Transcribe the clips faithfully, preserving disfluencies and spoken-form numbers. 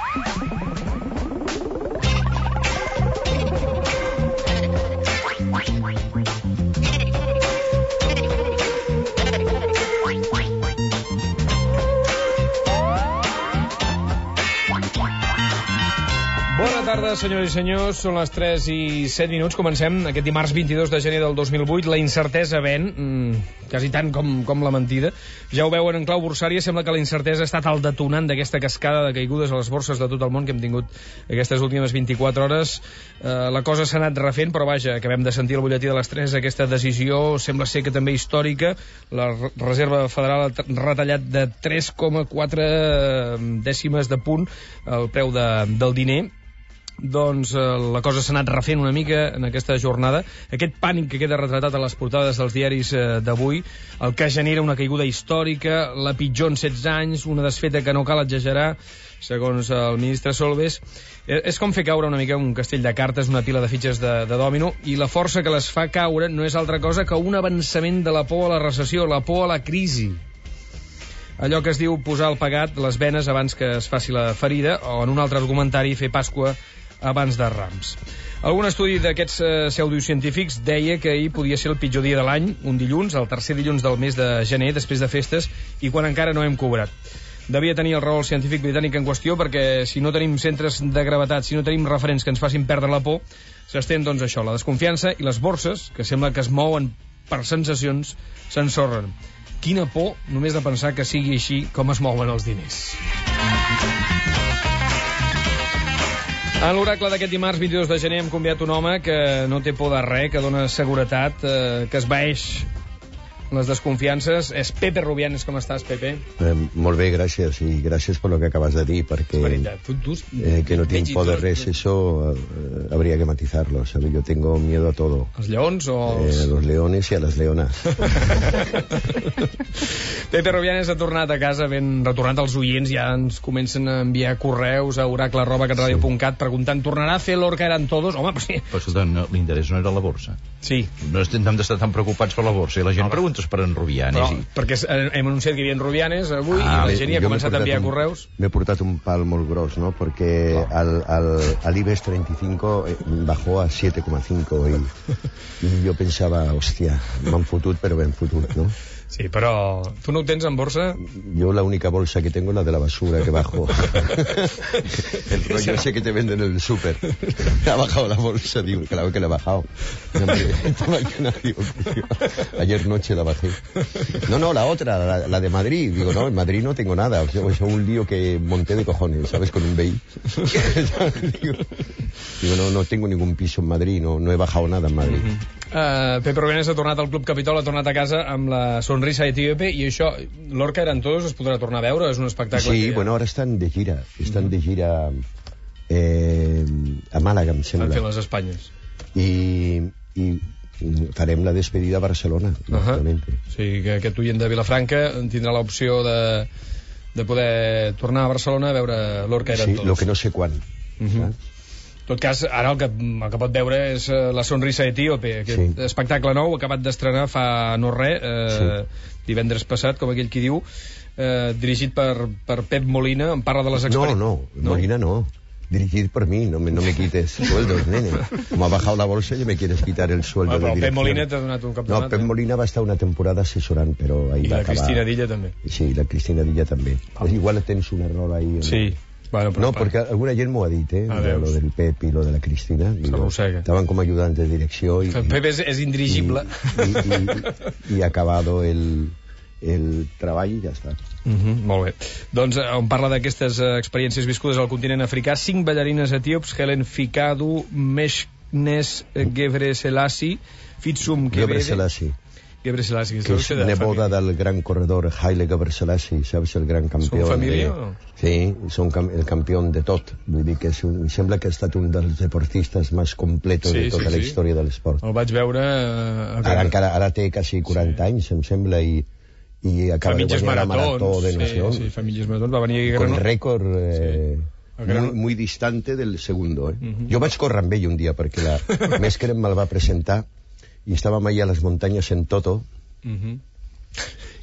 Bona tarda, senyores i senyors. Són les tres i set minuts. Comencem aquest dimarts vint-i-dos de gener del dos mil vuit. La incertesa ven, mm, quasi tant com, com la mentida. Ja ho veuen en clau borsària. Sembla que la incertesa ha estat el detonant d'aquesta cascada de caigudes a les borses de tot el món que hem tingut aquestes últimes vint-i-quatre hores. Eh, la cosa s'ha anat refent, però vaja, acabem de sentir el butlletí de les tres. Aquesta decisió sembla ser que també històrica. La Reserva Federal ha retallat de tres coma quatre dècimes de punt el preu de, del diner. Doncs eh, la cosa s'ha anat refent una mica en aquesta jornada. Aquest pànic que queda retratat a les portades dels diaris eh, d'avui, el que genera una caiguda històrica, la pitjor en setze anys, una desfeta que no cal exagerar, segons el ministre Solbes. Eh, és com fer caure una mica un castell de cartes, una pila de fitxes de, de dòmino, i la força que les fa caure no és altra cosa que un avançament de la por a la recessió, la por a la crisi. Allò que es diu posar el pegat, les venes abans que es faci la ferida, o en un altre argumentari, fer Pasqua abans de Rams. Algun estudi d'aquests eh, pseudocientífics deia que ahir podia ser el pitjor dia de l'any, un dilluns, el tercer dilluns del mes de gener, després de festes, i quan encara no hem cobrat. Devia tenir el raó el científic britànic en qüestió, perquè si no tenim centres de gravetat, si no tenim referents que ens facin perdre la por, s'estén, doncs, això, la desconfiança, i les borses, que sembla que es mouen per sensacions, s'ensorren. Quina por, només de pensar que sigui així com es mouen els diners. En l'oracle d'aquest dimarts vint-i-dos de gener hem convidat un home que no té por de res, que dona seguretat, eh, que esvaeix les desconfiances. És Pepe Rubianes. Com estàs, Pepe? Eh, molt bé, gràcies, i gràcies per lo que acabas de dir, perquè tu, tu, eh, que no tinc por de res, eso eh, habría que matizarlo, ¿sabes? Yo tengo miedo a todo. ¿Als lleons o...? Eh, a los leones y a las leonas. Pepe Rubianes ha tornat a casa, ben retornat. Els oients ja ens comencen a enviar correus a oracle arroba catradio punt cat preguntant, tornarà a fer l'Orca Eran Todos? Home, però sí. Però escolta, no, l'interès no era la borsa. Sí. No hem d'estar tan preocupats per la borsa, i la gent Home. pregunta per en Rubianes. Però, i... perquè hem anunciat que hi havia en Rubianes avui, ah, i la gent hi ha començat a enviar un, correus. M'he portat un pal molt gros, ¿no? Porque oh. al, al, al IBEX treinta y cinco bajó a siete coma cinco y, y yo pensaba, hostia, m'han fotut, però ben fotut, ¿no? Sí, però tu no ho tens en borsa? Yo la única bolsa que tengo es la de la basura que bajo. El rollo ese que te venden en el súper. Ha bajado la bolsa, digo, claro que la he bajado. Ayer noche la bajé. No, no, la otra, la, la de Madrid. Digo, no, en Madrid no tengo nada. O sea, es un lío que monté de cojones, ¿sabes? Con un B I. digo, digo, no, no tengo ningún piso en Madrid, no, no he bajado nada en Madrid. Uh-huh. Uh, Pepe Rubianes ha tornat al Club Capitol, ha tornat a casa amb la sonrisa etíope, i això, l'Orca Eran Todos es podrà tornar a veure? És un espectacle? Sí, que... bueno, ahora están de gira, están uh-huh. de gira eh, a Màlaga, em sembla. Han fet les Espanyes. I, i farem la despedida a Barcelona, uh-huh. Sí, que aquest oient de Vilafranca tindrà l'opció de, de poder tornar a Barcelona a veure l'Orca Eran sí, Todos. Sí, lo que no sé quan. Uh-huh. En tot cas, ara el que, el que pot veure és uh, La sonrisa etíope, aquest sí. espectacle nou acabat d'estrenar fa no res, eh, sí. divendres passat, com aquell qui diu, eh, dirigit per, per Pep Molina, en parla de les experiències... No, no, no, Molina no. Dirigir por mí, no me, no me quites sueldos, nene. Como ha bajado la bolsa, ya me quieres quitar el sueldo ah, de dirección. Pep Molina t'ha donat un campionat. No, Pep eh? Molina va estar una temporada asesorant, però ahí I va la acabar. Cristina Dilla també. Sí, la Cristina Dilla també. Ah. Igual tens un error ahí. ¿no? Sí. Bueno, pero, no, porque alguna ayer m'ho ha dit, eh? Ah, lo del Pep y lo de la Cristina. Estaban como ayudantes de dirección. Y, el Pep és, és indirigible. Y, y, y, y ha acabado el, el treball i ja està. Uh -huh, molt bé. Doncs on parla d'aquestes uh, experiències viscudes al continent africà, cinc ballarines etíops, Helen Fikadu, Meshnes Gebre Selassie, Fitsum Gebre Selassie. Gebre Selassie, que és neboda del gran corredor Haile Gebre Selassie, saps, el gran campió. Són família de... o no? Sí, són cam el campió de tot. Vull dir que és un... em sembla que ha estat un dels deportistes més completos sí, de tota sí, la història sí. de l'esport. El vaig veure... Uh, ara, encara, ara té quasi quaranta sí. anys, em sembla, i, i acaba Famílies de guanyar maratons, la marató de no sé on. Sí, sí, Famílies Maratons, va venir... Con récord... Eh, sí. Muy, muy distante del segundo, eh? Uh-huh. Jo vaig córrer amb ell un dia perquè la Mesqueren me'l va presentar i estàvem allà a les muntanyes en Toto. Uh-huh.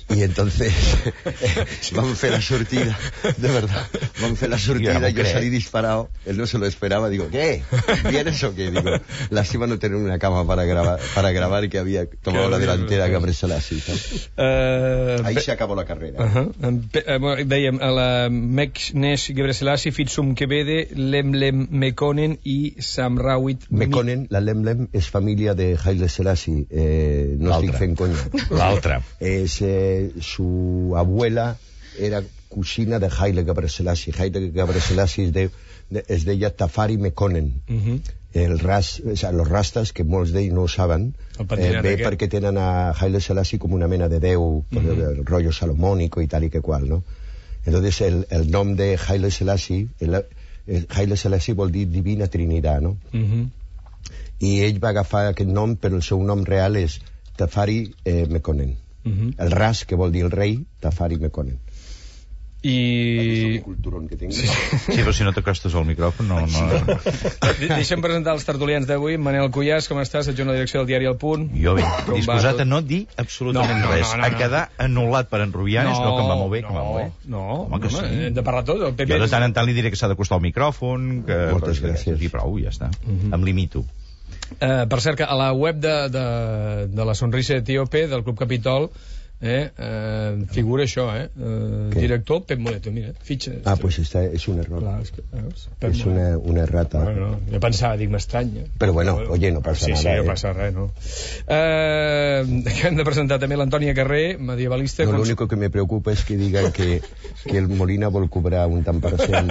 Y entonces vamos a hacer la sortida, de verdad, vamos a hacer la sortida, yo salí disparado, él no se lo esperaba, digo, ¿qué? ¿Vienes o qué? Digo, lástima no tener una cama para grabar, para grabar y que había tomado la delantera Gabriel Selassie. Uh, Ahí se acabó la carrera. Uh -huh. Dèiem, a la Meknesh Gebre Selassie, Fitsum Kebede, Lemlem Mekonnen i Samrawit... Mekonnen, la Lemlem, és família de Haile Selassie, eh, no estic fent conya. L'altra. És... Eh, su abuela era cocina de Haile Gebre Selassie. Haile Gebre Selassie es, de, de, es deia Tafari Mekonnen. Uh -huh. El ras, o sea, los rastas, que molts d'ells no ho saben, eh, ve perquè tenen a Haile Selassie com una mena de déu, uh -huh. el rollo salomónico i tal i que qual, ¿no? Entonces el, el nom de Haile Selassie, el, el Haile Selassie vol dir Divina Trinitat, no? Uh -huh. I ell va agafar aquest nom, però el seu nom real és Tafari eh, Mekonnen. Uh -huh. El ras, que vol dir el rei, Tafari Mekonnen. I... Que tinc. Sí, sí, però si no t'acostes al micròfon no... no... Deixa'm presentar els tertulians d'avui. Manel Cuyàs, com estàs? Adjunt a la direcció del diari El Punt. Jo bé, disposat a no dir absolutament no, no, res. No, no, no, a quedar anul·lat per en Rubianes, no, no, que em va molt bé, no, que em va molt bé. No, home, que no, sí. Hem de parlar tot. El P P... Jo de tant en tant li diré que s'ha d'acostar al micròfon, que... Moltes gràcies. I prou, ja està. Uh -huh. Em limito. Uh, per cert, que a la web de, de, de la Sonrisa Etíope, del Club Capitol, Eh, eh, figura això, eh? eh director Pep Moleto, mira, fitxa. Ah, pues està, és un error. Clar, és que, eh, és una, una errata. No, no, jo pensava, dic, m'estranya. Però bueno, oye, no passa sí, nada. Sí, sí, no eh? passa res, no. Eh, hem de presentar també l'Antònia Carrer, medievalista. No, lo único que me preocupa es que digan que, que el Molina vol cobrar un tant per cent.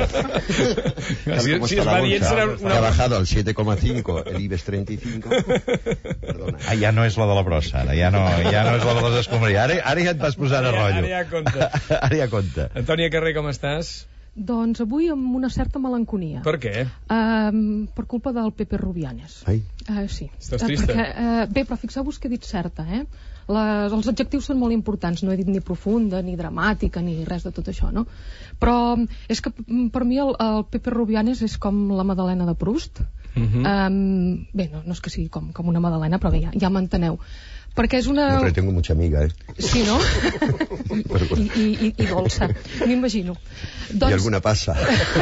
Si, si es va dient serà una... Ha bajado al siete coma cinco, el IBEX treinta y cinco. Perdona. Ah, ja no és la de la brossa, ara ja no, ja no és la de les escombraries. Ara, ara ja et vas posar a rotllo. Ara ja compta. Ara ja compta. Antònia Carrer, com estàs? Doncs avui amb una certa melanconia. Per què? Uh, per culpa del Pepe Rubianes. Ai. Uh, sí. Estàs trista? Perquè, uh, bé, però fixeu-vos que he dit certa, eh? Les, els adjectius són molt importants, no he dit ni profunda, ni dramàtica, ni res de tot això, no? Però és que per mi el, el Pepe Rubianes és com la Madalena de Proust. Uh -huh. um, bé, no, no és que sigui com, com una Madalena, però bé, ja, ja m'enteneu. Perquè és una... No, però tengo mucha amiga, eh? Sí, no? I, i, i, i dolça, m'imagino. Doncs... I alguna passa.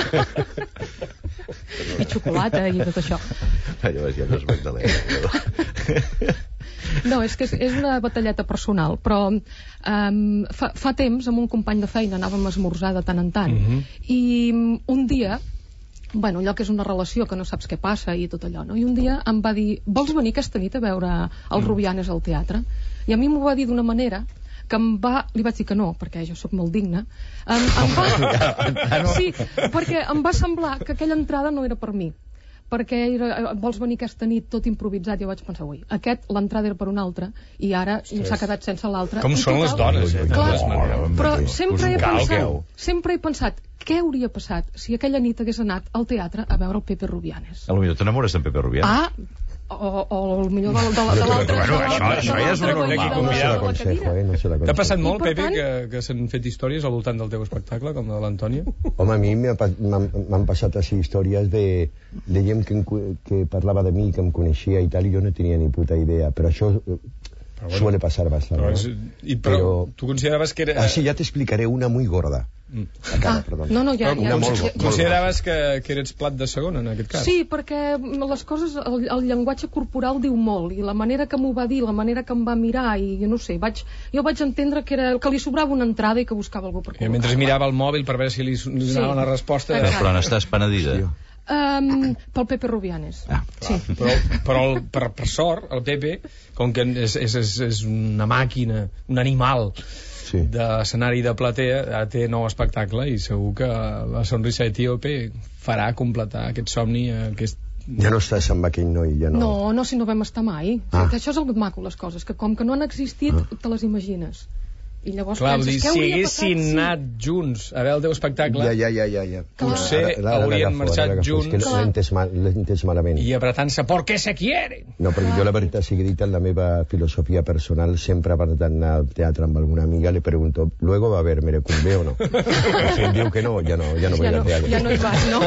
I xocolata i tot això. Allò ja no és Magdalena. No, és que és, és una batalleta personal, però um, fa, fa temps, amb un company de feina, anàvem a esmorzar de tant en tant, uh -huh. i um, un dia... Bueno, allò que és una relació que no saps què passa i tot allò, no? I un dia em va dir, vols venir aquesta nit a veure els Rubianes al teatre? I a mi m'ho va dir d'una manera que em va... Li vaig dir que no, perquè jo sóc molt digna. Em, em va... Sí, perquè em va semblar que aquella entrada no era per mi. Perquè era, vols venir aquesta nit tot improvisat, jo vaig pensar, ui, aquest l'entrada era per un altre i ara s'ha quedat sense l'altre. Com són les dones, eh? Clar, però sempre he pensat, sempre he pensat, què hauria passat si aquella nit hagués anat al teatre a veure el Pepe Rubianes? A lo millor t'enamores d'en Pepe Rubianes. Ah, o, o el millor de l'altre. Bueno, això, això ja és una normal. No se l'aconsejo, eh? No se l'aconsejo. T'ha passat molt, Pepe, que, que s'han fet històries al voltant del teu espectacle, com de l'Antònia? Home, a mi m'han passat així històries de, de gent que, que parlava de mi, que em coneixia i tal, i jo no tenia ni puta idea, però això... Però bueno, suele pasar bastante. Però, és, i, però, però tu consideraves que era... Ah, sí, ya te explicaré una muy gorda. Mm. Acaba, ah, perdó. No, no, ja... Una ja, molt, ja, molt consideraves que, que eres plat de segona, en aquest cas? Sí, perquè les coses, el, el llenguatge corporal diu molt, i la manera que m'ho va dir, la manera que em va mirar, i jo no sé, vaig, jo vaig entendre que, era, que li sobrava una entrada i que buscava algú per col·locar. I mentre mirava el mòbil per veure si li donava sí. una resposta... Exacte. Però n'estàs penedida. Sí. Um, pel Pepe Rubianes. Ah, sí. Però, però el, per, per sort, el Pepe, com que és, és, és, és una màquina, un animal sí. d'escenari de platea, ara té nou espectacle i segur que la Sonrisa Etíope farà completar aquest somni, aquest... Ja no estàs amb aquell noi, ja no... No, no, si no vam estar mai. Ah. Això és el maco, les coses, que com que no han existit, ah. te les imagines. I llavors Clar, penses, què si hauria haguessin passat? anat junts a veure el teu espectacle, Ja, ja, ja, ja, ja. potser Ara- ara haurien l'agafo, marxat ara l'agafo. junts. És que l'he entès, mal, l'he entès malament. i apretant-se «Porque se quieren». No, perquè jo la veritat sigui dita, en la meva filosofia personal, sempre abans d'anar al teatre amb alguna amiga le pregunto, ¿luego va a haber Merecumbe o no? I si em diu que no, ja no, ja no voy Ja al no, teatre. ja no hi vas, no?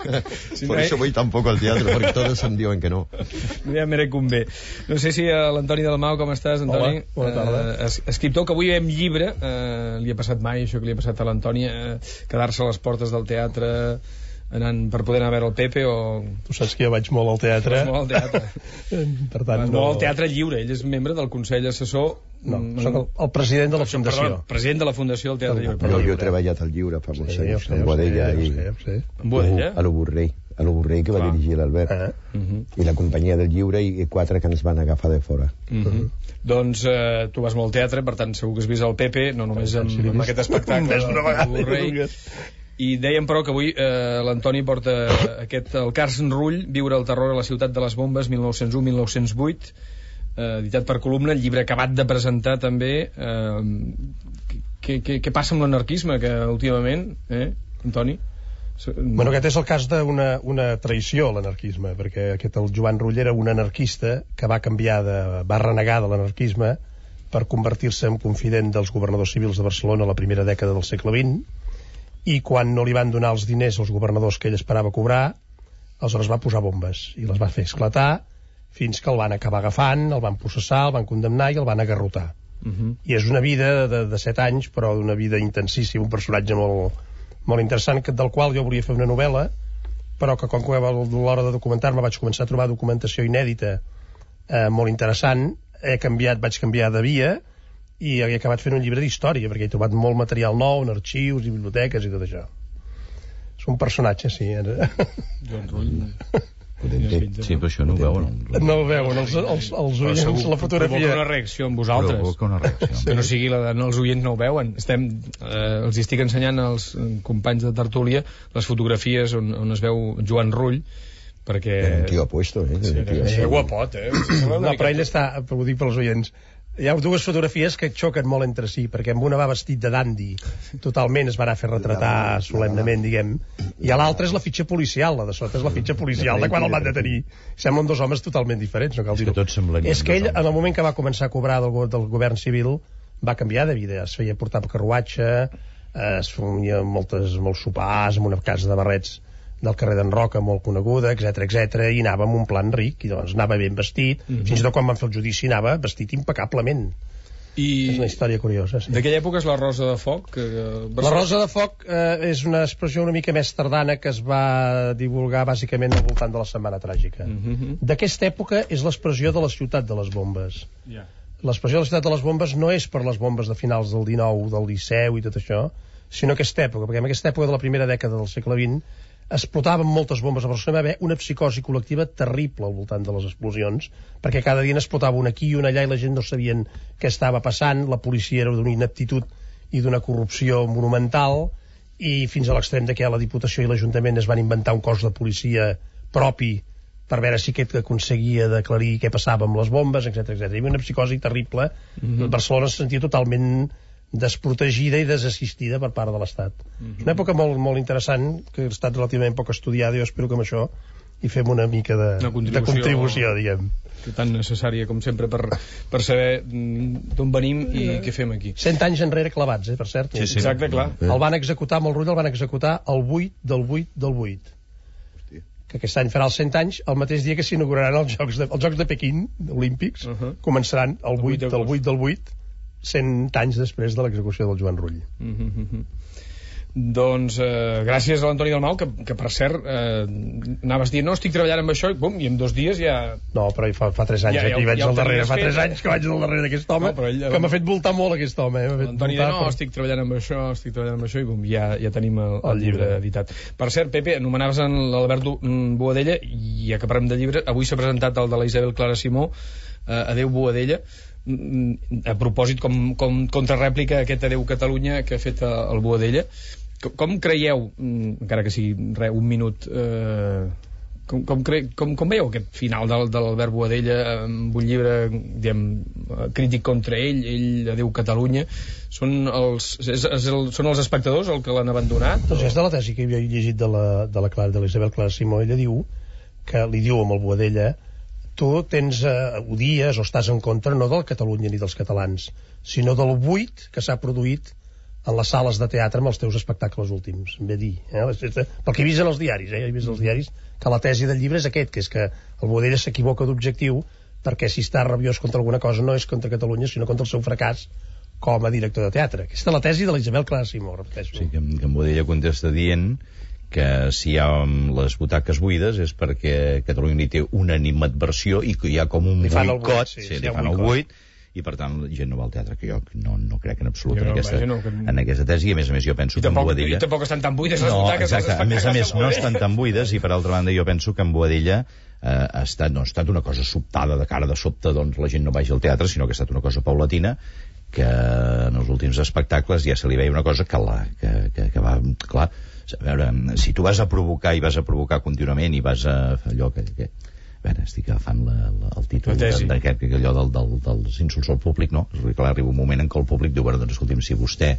Por eso voy tampoco al teatro, porque todos em diuen que no. No hi ha Merecumbe. No sé si uh, l'Antoni Dalmau, com estàs, Antoni? Hola, bona tarda. Uh, es escriptor que avui veiem llibre, uh, li ha passat mai això que li ha passat a l'Antoni, uh, quedar-se a les portes del teatre anant per poder anar a veure el Pepe o... Tu saps que jo vaig molt al teatre. Vas molt al teatre. Per tant, Vas no... molt al teatre lliure. Ell és membre del Consell Assessor... No, mm, soc el, el president de la Això, Fundació. Perdó, president de la Fundació del Teatre Lliure. Jo, Perdó. jo he treballat al lliure fa molts Sí, ho anys, sé, amb ho sé, Boadella ho i... sé, ho sé. Amb Boadella? A l'Oburrei, a l'Oburrei que va Clar. dirigir l'Albert. Ah. Mhm. I la companyia del lliure i quatre que ens van agafar de fora. Mhm. Doncs eh, tu vas molt al teatre, per tant segur que has vist el Pepe, no només amb, amb aquest espectacle Més d'una vegada, del Rei. I dèiem però que avui eh, l'Antoni porta aquest, el Carsten Rull, Viure el terror a la ciutat de les bombes, mil nou-cents u a mil nou-cents vuit, eh, editat per Columna, el llibre acabat de presentar també. Eh, què, què, què passa amb l'anarquisme que últimament, eh, Antoni? Bueno, aquest és el cas d'una una traïció a l'anarquisme, perquè aquest, el Joan Rull era un anarquista que va canviar de, va renegar de l'anarquisme per convertir-se en confident dels governadors civils de Barcelona a la primera dècada del segle vint, i quan no li van donar els diners als governadors que ell esperava cobrar, aleshores va posar bombes i les va fer esclatar fins que el van acabar agafant, el van processar, el van condemnar i el van agarrotar. Uh -huh. I és una vida de, de set anys, però d'una vida intensíssima, un personatge molt, molt interessant, que, del qual jo volia fer una novel·la, però que com que a l'hora de documentar-me vaig començar a trobar documentació inèdita eh, molt interessant, he canviat, vaig canviar de via i he acabat fent un llibre d'història, perquè he trobat molt material nou en arxius i biblioteques i tot això. És un personatge, sí. Joan Rull. Sí, però això no ho veuen. No ho veuen els, els, els oients, la fotografia. Provoca una reacció amb vosaltres. Provoca una reacció. Que no sigui la de no, els oients no ho veuen. Estem, eh, els estic ensenyant als companys de tertúlia les fotografies on, on es veu Joan Rull, perquè... Era un tio apuesto, eh? Sí, Un tio era, así. era guapot, eh? No, però ell està, ho dic pels oients, hi ha dues fotografies que xoquen molt entre si, perquè amb una va vestit de dandy, totalment es va anar a fer retratar solemnament, diguem, i a l'altra és la fitxa policial, la de sota és la fitxa policial de quan el van detenir. Semblen dos homes totalment diferents, no cal És dir-ho. que tots semblarien És que ell, dos homes. en el moment que va començar a cobrar del, go- del govern civil, va canviar de vida, es feia portar per carruatge, eh, es feia moltes, molts sopars en una casa de barrets del carrer d'en Roca, molt coneguda, etc etc i anava amb un plan ric, i doncs anava ben vestit, mm -hmm. fins i tot quan van fer el judici anava vestit impecablement. I És una història curiosa, sí. d'aquella època és la Rosa de Foc. Que, que... La Rosa de Foc eh, és una expressió una mica més tardana que es va divulgar bàsicament al voltant de la Setmana Tràgica. Mm -hmm. D'aquesta època és l'expressió de la ciutat de les bombes. Yeah. L'expressió de la ciutat de les bombes no és per les bombes de finals del dinou, del Liceu i tot això, sinó aquesta època, perquè en aquesta època de la primera dècada del segle vint explotaven moltes bombes a Barcelona, va haver una psicosi col·lectiva terrible al voltant de les explosions, perquè cada dia n'explotava una aquí i una allà i la gent no sabien què estava passant, la policia era d'una ineptitud i d'una corrupció monumental, i fins a l'extrem de que la Diputació i l'Ajuntament es van inventar un cos de policia propi per veure si aquest aconseguia d'aclarir què passava amb les bombes, etc etc. Hi havia una psicosi terrible. Mm-hmm. Barcelona se sentia totalment desprotegida i desassistida per part de l'Estat. Mm-hmm. És una època molt, molt interessant, que ha estat relativament poc estudiada, i jo espero que amb això hi fem una mica de, Una contribució, de contribució, diguem. Tan necessària com sempre per, per saber d'on venim i què fem aquí. Cent anys enrere clavats, eh, per cert. Sí, sí. Exacte, clar. El van executar, amb el Rull el van executar el vuit del vuit del vuit. Que aquest any farà els cent anys, el mateix dia que s'inauguraran els Jocs de, els Jocs de Pequín, olímpics, Uh -huh. començaran el vuit del d'agost. vuit del vuit, cent anys després de l'execució del Joan Rull. Mm -hmm. Doncs eh, gràcies a l'Antoni Dalmau, que, que per cert eh, anaves dient, no, estic treballant amb això, i bum, i en dos dies ja... No, però fa, fa tres anys Ja, ja, ja aquí ho- vaig ja ho al darrere, tenies fa fet, tres eh? anys que vaig al darrere d'aquest home, No, però ell- que m'ha fet voltar molt aquest home. Eh? M'ha fet L'Antoni voltar, deia, no, però- estic treballant amb això, estic treballant amb això, i bum, ja, ja tenim el, el El llibre llibre. editat. Per cert, Pepe, anomenaves en l'Albert Du- mm, Boadella, i ja que parlem de llibre, avui s'ha presentat el de la Isabel Clara Simó, eh, Adéu Boadella, mm, a propòsit com, com contrarèplica a aquest Adéu Catalunya que ha fet eh, el Boadella. Com, com creieu, mm, encara que sigui re, un minut, eh, Com, com, cre... com, com veieu aquest final del, de l'Albert Boadella amb un llibre, diguem, crític contra ell, ell adéu Catalunya? Són els, és, és el, són els espectadors el que l'han abandonat? Doncs és de la tesi que havia llegit de la, de la Clara, de l'Isabel Clara Simó. Ella diu que li diu amb el Boadella: tu tens, eh, odies o estàs en contra no del Catalunya ni dels catalans, sinó del buit que s'ha produït en les sales de teatre amb els teus espectacles últims, em ve a dir, eh? Pel que he vist en els diaris, eh? He vist els diaris que la tesi del llibre és aquest, que és que el Boadella s'equivoca d'objectiu, perquè si està rabiós contra alguna cosa no és contra Catalunya, sinó contra el seu fracàs com a director de teatre. Aquesta és la tesi de la Isabel Clara Simó, repeteixo. Sí, que, que en Boadella contesta dient que si hi ha les butaques buides és perquè Catalunya li té una animadversió i que hi ha com un boicot, sí, sí, li fan el buit, i per tant la gent no va al teatre, que jo no, no crec en absolut en, aquesta, no, que... en aquesta tesi, i a més a més jo penso I que tampoc, en Boadella... I tampoc estan tan buides les no, butaques exacte, a més a més no estan tan buides, i per altra banda jo penso que en Boadella eh, ha, estat, no, ha estat una cosa sobtada, de cara de sobte doncs la gent no vagi al teatre, sinó que ha estat una cosa paulatina, que en els últims espectacles ja se li veia una cosa que, la, que, que, que va... Clar, a veure, si tu vas a provocar i vas a provocar contínuament i vas a fer allò que... que a veure, estic agafant la, la, el títol d'aquest, allò del, del, dels insults al públic, no? Clar, arriba un moment en què el públic diu, bueno, doncs escolti'm, si vostè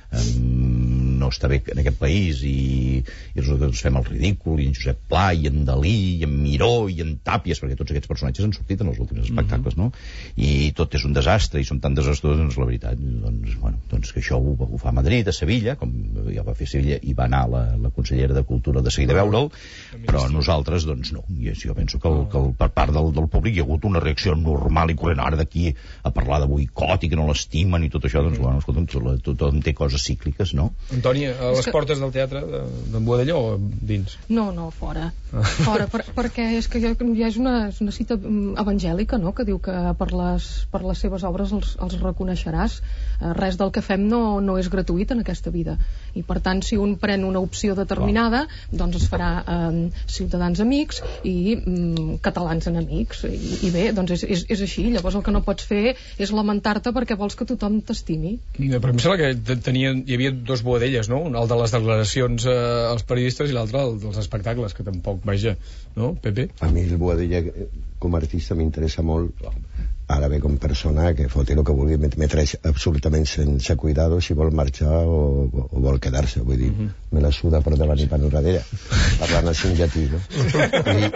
um, no està bé en aquest país i, i resulta que ens fem el ridícul, i en Josep Pla, i en Dalí, i en Miró, i en Tàpies, perquè tots aquests personatges han sortit en els últims espectacles, no? I tot és un desastre, i són tan desastrosos, doncs la veritat, doncs, bueno, doncs que això ho, ho fa a Madrid, a Sevilla, com ja va fer Sevilla, i va anar la, la consellera de Cultura de seguida a veure'l, però nosaltres, doncs no. I jo penso que, el, que el, per part del, del públic hi ha hagut una reacció normal i corrent, ara d'aquí a parlar de boicot i que no l'estimen i tot això, doncs, bueno, escolta'm, tothom té coses cícliques, no? Antònia, a les portes del teatre d'en Boadella o dins? No, no, fora. Fora, per, perquè és que ja, ja és, una, és una cita evangèlica, no?, que diu que per les, per les seves obres els, els reconeixeràs. Res del que fem no, no és gratuït en aquesta vida. I per tant, si un pren una opció determinada, doncs es farà eh, ciutadans amics i mm, catalans enemics. I, i bé, doncs és, és, és així. Llavors el que no pots fer és lamentar-te perquè vols que tothom t'estimi. Però em sembla que tenien, hi havia dos Boadelles, no? Un, el de les declaracions eh, als periodistes, i l'altre el dels espectacles, que tampoc, vaja, no, Pepe? A mi el Boadella com a artista m'interessa molt. Ara bé, com persona, que foti el que vulgui, me traeix absolutament sense cuidado si vol marxar o, o vol quedar-se, vull dir, uh-huh. Me la suda per davant i per darrere, parlant així en llatí, no? I,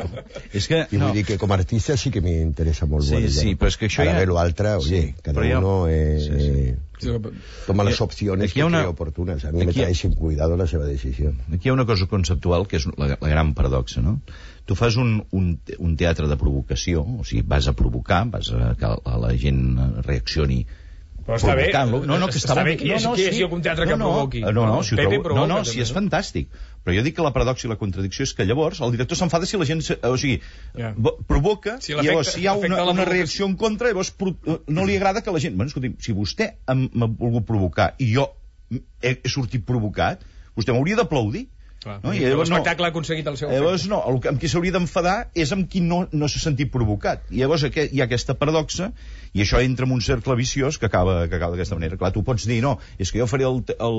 és que, i vull no. dir que com a artista sí que m'interessa molt. Sí, Boadella, sí, no? però és que això Ara ja... bé, l'altre, oye, sí, cada jo... uno eh, sí, sí. Eh, toma les opcions que una... cree oportunes. A mi me traeix sin cuidado la seva decisió. Aquí hi ha una cosa conceptual que és la, la gran paradoxa, no? Tu fas un, un, un teatre de provocació, o sigui, vas a provocar, vas a que la gent reaccioni. Però està bé, no, no, que està, està bé que hi hagi, no, no, que hi hagi sí. algun teatre que no, no, provoqui. No, no, si Pepe trobo, provoca, no, no, si és fantàstic. Però jo dic que la paradoxa i la contradicció és que llavors el director s'enfada si la gent, o sigui, yeah. provoca, si i llavors si hi ha una, una reacció en contra, llavors no li agrada que la gent... Bueno, escolti'm, si vostè m'ha volgut provocar i jo he, he sortit provocat, vostè m'hauria d'aplaudir. No? I llavors l'espectacle no, ha aconseguit el seu efecte. Llavors no, el, amb qui s'hauria d'enfadar és amb qui no, no s'ha sentit provocat. I llavors aquest, hi ha aquesta paradoxa, i això entra en un cercle viciós que acaba, que acaba d'aquesta manera. Clar, tu pots dir, no, és que jo faré el, el,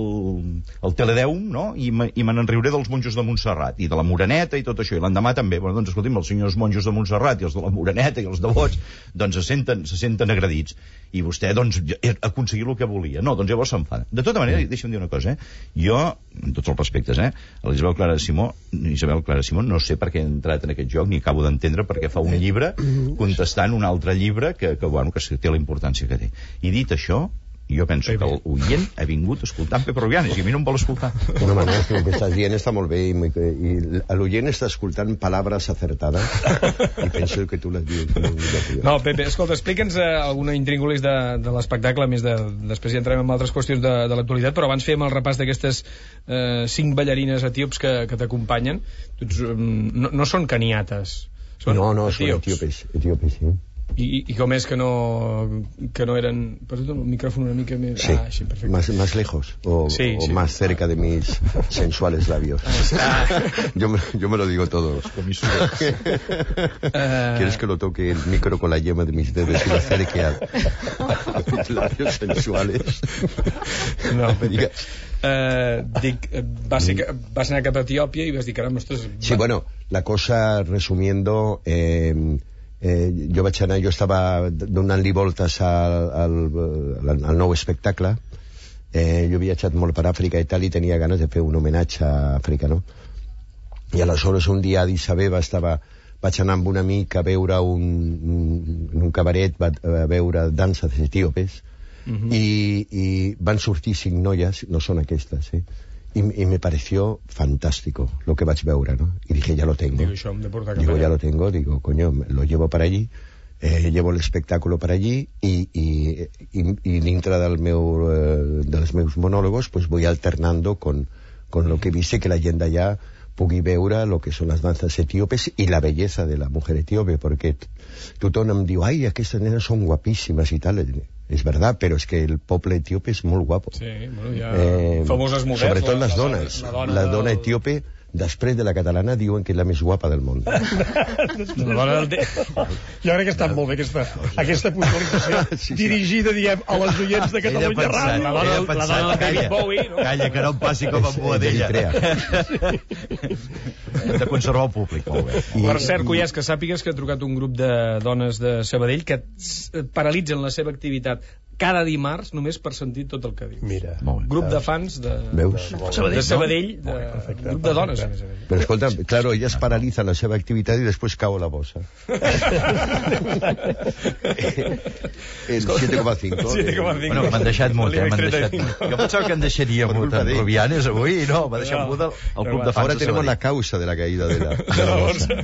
el Teledeum, no?, i me n'enriuré dels monjos de Montserrat i de la Moreneta i tot això, i l'endemà també. Bueno, doncs escolti'm, els senyors monjos de Montserrat i els de la Moreneta i els devots, doncs se senten, se senten agredits. I vostè, doncs, ha aconseguit el que volia. No, doncs llavors s'enfada. De tota manera, deixa'm dir una cosa, eh? Jo, amb tots els respectes, eh? Isabel Clara Simó, Isabel Clara Simó, no sé per què ha entrat en aquest joc, ni acabo d'entendre perquè fa un llibre contestant un altre llibre que, que, bueno, que té la importància que té. I dit això, jo penso que l'oient ha vingut escoltant Pepe Rubianes i a mi no em vol escoltar. No, no, el que estàs dient està molt bé i, i l'oient està escoltant paraules acertades i penso que tu les dius. No, Pepe, escolta, explica'ns eh, alguna intríngulis de, de l'espectacle, més de, després hi entrem en altres qüestions de, de l'actualitat, però abans fèiem el repàs d'aquestes eh, cinc ballarines etíops que, que t'acompanyen. No, no són caniates, són no, no, etíops. són etíopes, etíopes, sí. I, I com és que no, que no eren... Posa't el micròfon una mica més... Sí, ah, sí, perfecte. más, más lejos o, Sí, o sí. más cerca de mis sensuales labios. Ah. Yo, me, yo me lo digo todo. ¿Quieres que lo toque el micro con la yema de mis dedos y lo acerque a, a mis labios sensuales? No, Diga. Uh, dic, va ser que, vas anar cap a Etiòpia i vas dir, caram, ostres... Sí, va... bueno, la cosa, resumiendo, eh, eh, jo vaig anar, jo estava donant-li voltes al, al, al, al nou espectacle. Eh, jo he viatjat molt per Àfrica i tal, i tenia ganes de fer un homenatge a Àfrica, no? I aleshores un dia a Addis Abeba estava, vaig anar amb un amic a veure un, un, un cabaret, va, a veure danses etíopes, uh-huh. i, i van sortir cinc noies, no són aquestes, eh? Y, y me pareció fantástico lo que vaig veure, ¿no? Y dije, ya lo tengo. Digo, això hem de portar cap Digo, allà. ya lo tengo, digo, coño, lo llevo para allí, eh, llevo el espectáculo para allí y, y, y, y dintre del meu, eh, dels meus monòlegos pues voy alternando con, con lo que viste que la gent d'allà pugui veure lo que són les danses etíopes i la bellesa de la mujer etíope, perquè tothom em diu, ai, aquestes nenes són guapíssimes i tal. És verdad, però és que el poble etíope és molt guapo. Sí, bueno, hi ha eh, famoses models. Sobretot la, les la dones. La dona, la dona del... etíope, després de la catalana, diuen que és la més guapa del món. La dona del... Jo crec que està molt bé aquesta, aquesta puntualització Sí, sí. dirigida, diem, a les oients de Catalunya Ràdio. La dona, ella la dona del David calla, Bowie, no? calla, que no em passi com amb Boadella. Hem de conservar el públic, molt bé. I, Per cert, Cuyàs, que sàpigues que ha trucat un grup de dones de Sabadell que paralitzen la seva activitat cada dimarts només per sentir tot el que dius. Mira. Molt bé. Grup de fans de, Veus? de Sabadell, de, perfecte, grup de dones, a més a més. Però escolta, claro, ellas paralizan la seva activitat i després cau la bossa. El siete coma cinco. siete coma cinco. Bueno, m'han deixat mut, eh? M'han deixat trenta i mut. Jo pensava que em deixaria Per mut culpa en d'ell. Rubianes avui, i no, m'ha deixat No. mut el, el club de fans Ahora de tenemos la Sabadell. causa de la caída de la, de la bossa.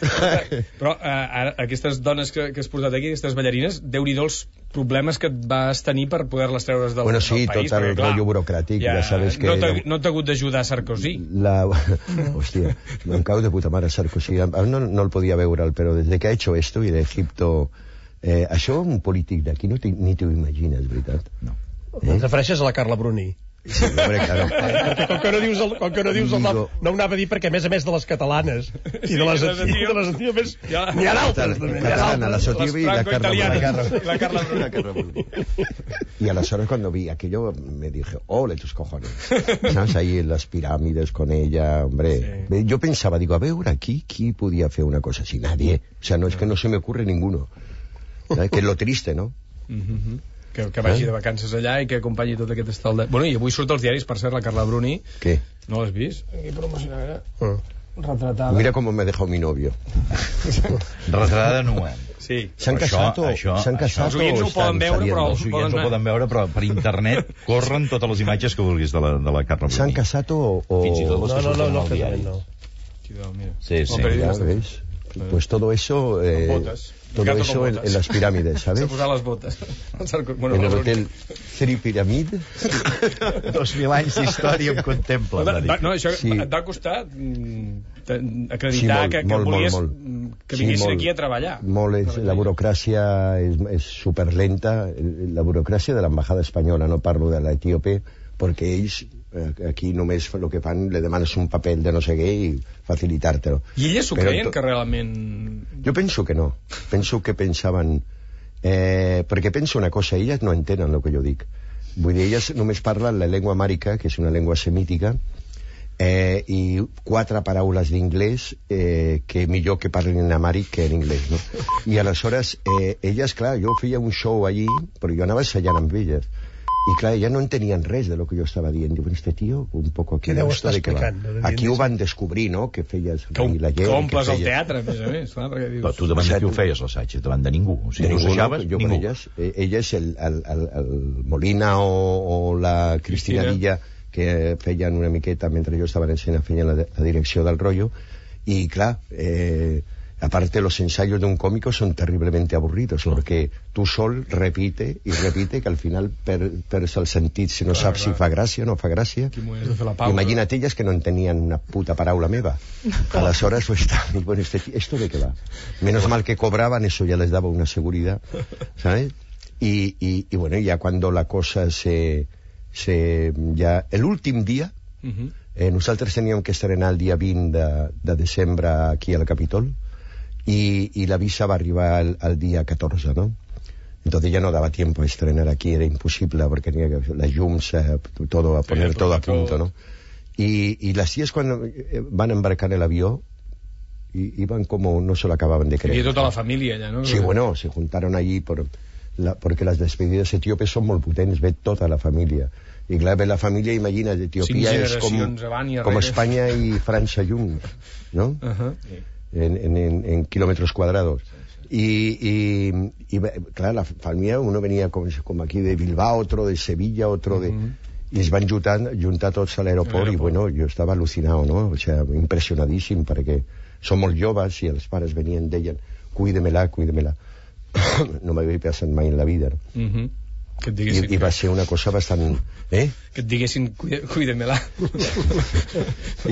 Però eh, ara, aquestes dones que, que has portat aquí, aquestes ballarines, Déu-n'hi-do els problemes que et vas tenir per poder-les treure's del, Bueno, sí, del país. tot el perquè, clar, rotllo burocràtic, ja sabes que- No t'ha no t'ha hagut d'ajudar Sarkozy. La... Hostia, me cau de puta mare Sarkozy. No, no el podia veure, però desde que ha hecho esto y de Egipto... Eh, això un polític d'aquí no te, ni t'ho imagines, veritat? No. Eh? Et refereixes a la Carla Bruni. Sí, hombre, claro. Perquè com que no dius el, com que no dius el nom, no ho anava a dir perquè a més a més de les catalanes i de les, Sí, de les i de les etíopes Ja. n'hi ha d'altres també, n'hi ha Catalana, la d'altres. Sotibi y la Carla franco-italianas. Bruni. La Carla Bruni. La Carla Bruni. Y a las horas cuando vi aquello me dije, ole tus cojones. ¿Sabes? Ahí en las pirámides con ella, hombre. Sí. Yo pensaba, digo, a ver, aquí, ¿quién podía hacer una cosa así? Nadie. O sea, no es que no se me ocurre ninguno. ¿Sabes? Que es lo triste, ¿no? Mhm. Que, que vagi de vacances allà i que acompanyi tot aquest estal de... Bueno, i avui surt als diaris, per cert, la Carla Bruni. ¿Qué? No l'has vist? Aquí promocionada, Ah. retratada. Mira cómo me dejó mi novio. Retratada nua. Sí. ¿Se han Això- casado? això- ¿Se han això- casado Els oients o no ho poden están veure, saliendo? però- Els oients ho poden veure, però per internet corren totes les imatges que vulguis de la, de la Carla ¿Se han Bruni. casado o...? o... Fins i tot les No, que no, no, surten no, al diari. no. Aquí dalt, mira. Sí, sí. El periodista. Ya ves. Pues todo eso... Eh, Con botas. todo Gato eso con en, botas. en las pirámides, S'ha ¿sabes? posat les botes. El Sarko- bueno, En la el Bruni. hotel Three Pyramid. Dos mil anys d'història em contemplen, Va, va va, dir. no, això Sí. et va costar mm, te- Sí, acreditar molt, que, que molt, molt, volies molt. mm, que Sí, vinguessin molt. aquí a treballar. Molt, és, la burocràcia és, és superlenta. La burocràcia de l'embajada espanyola, no parlo de l'etíope, perquè ells eh, aquí només el que fan, le demanes un paper de no sé què i facilitar-te-lo. I elles s'ho Però creien to- que realment... Jo penso que no. Penso que pensaven... Eh, perquè penso una cosa, elles no entenen el que jo dic. Vull dir, elles només parlen la llengua àrica, que és una llengua semítica, eh, i quatre paraules d'inglès eh, que millor que parlen en amàric que en anglès, no? I aleshores, eh, elles, clar, jo feia un show allí, però jo anava assajant amb elles. I clar, ja no entenien res de lo que jo estava dient. Diuen, este tío, un poco aquí... Què deu esto estar de què va?" explicant? Aquí ho van descobrir, no?, que feies Que, reir la que gent... omples que el feies- teatre, a més a més. Clar, perquè dius... Però tu davant de qui ho feies, l'assaig? Davant de ningú. O sigui, de no ninguno, assajaves, yo con ningú. ellas, eh, ellas el, el, el, el Molina o, o la Cristina, Cristina. Villa, que feien una miqueta mentre jo estava en escena, feien la, la direcció del rotllo, i clar, eh, Aparte, los ensayos de un cómico son terriblemente aburridos, claro. Porque tú sol repite y repite que al final per, perds el sentit si no claro, saps claro. Si fa gràcia o no fa gràcia. Imagina't elles que no entenien una puta paraula meva. Aleshores, pues, y, bueno, este, ¿esto de qué va? Menos mal que cobraban, eso ya les daba una seguridad, ¿sabes? Y, y, y bueno, ya cuando la cosa se... se ya, el últim dia, uh-huh. eh, nosaltres teníem que estrenar el dia vint de, de desembre aquí al Capitol, Y, y la visa va a arribar al, al día catorce, ¿no? Entonces ya no daba tiempo a estrenar aquí, era imposible porque tenía que las llums, eh, todo a poner sí, todo a punto, ¿no? Y, y las tías cuando van a embarcar el avión y, iban como no se lo acababan de creer. Y toda la familia ya, ¿no? Sí, bueno, se juntaron allí por la, porque las despedidas etíopes son muy potentes, ve toda la familia. Y claro, la familia, imagina, Etiopía es como, como España y Francia junts, ¿no? Uh-huh. Sí. En, en, en kilómetros cuadrados. Y, y, y, claro, la familia, uno venía como, como aquí de Bilbao, otro de Sevilla, otro de... Uh-huh. Y es van juntant, juntar tots a l'aeroport, i bueno, jo estava al·lucinat, no? O sigui, impressionadíssim, perquè som molt joves i els pares venien, deien, cuídemela, cuídemela. No m'havia passat mai en la vida, no? Uh-huh. Que et diguessin, I, i va ser una cosa bastant... Eh? Que et diguessin, cuídemela. I,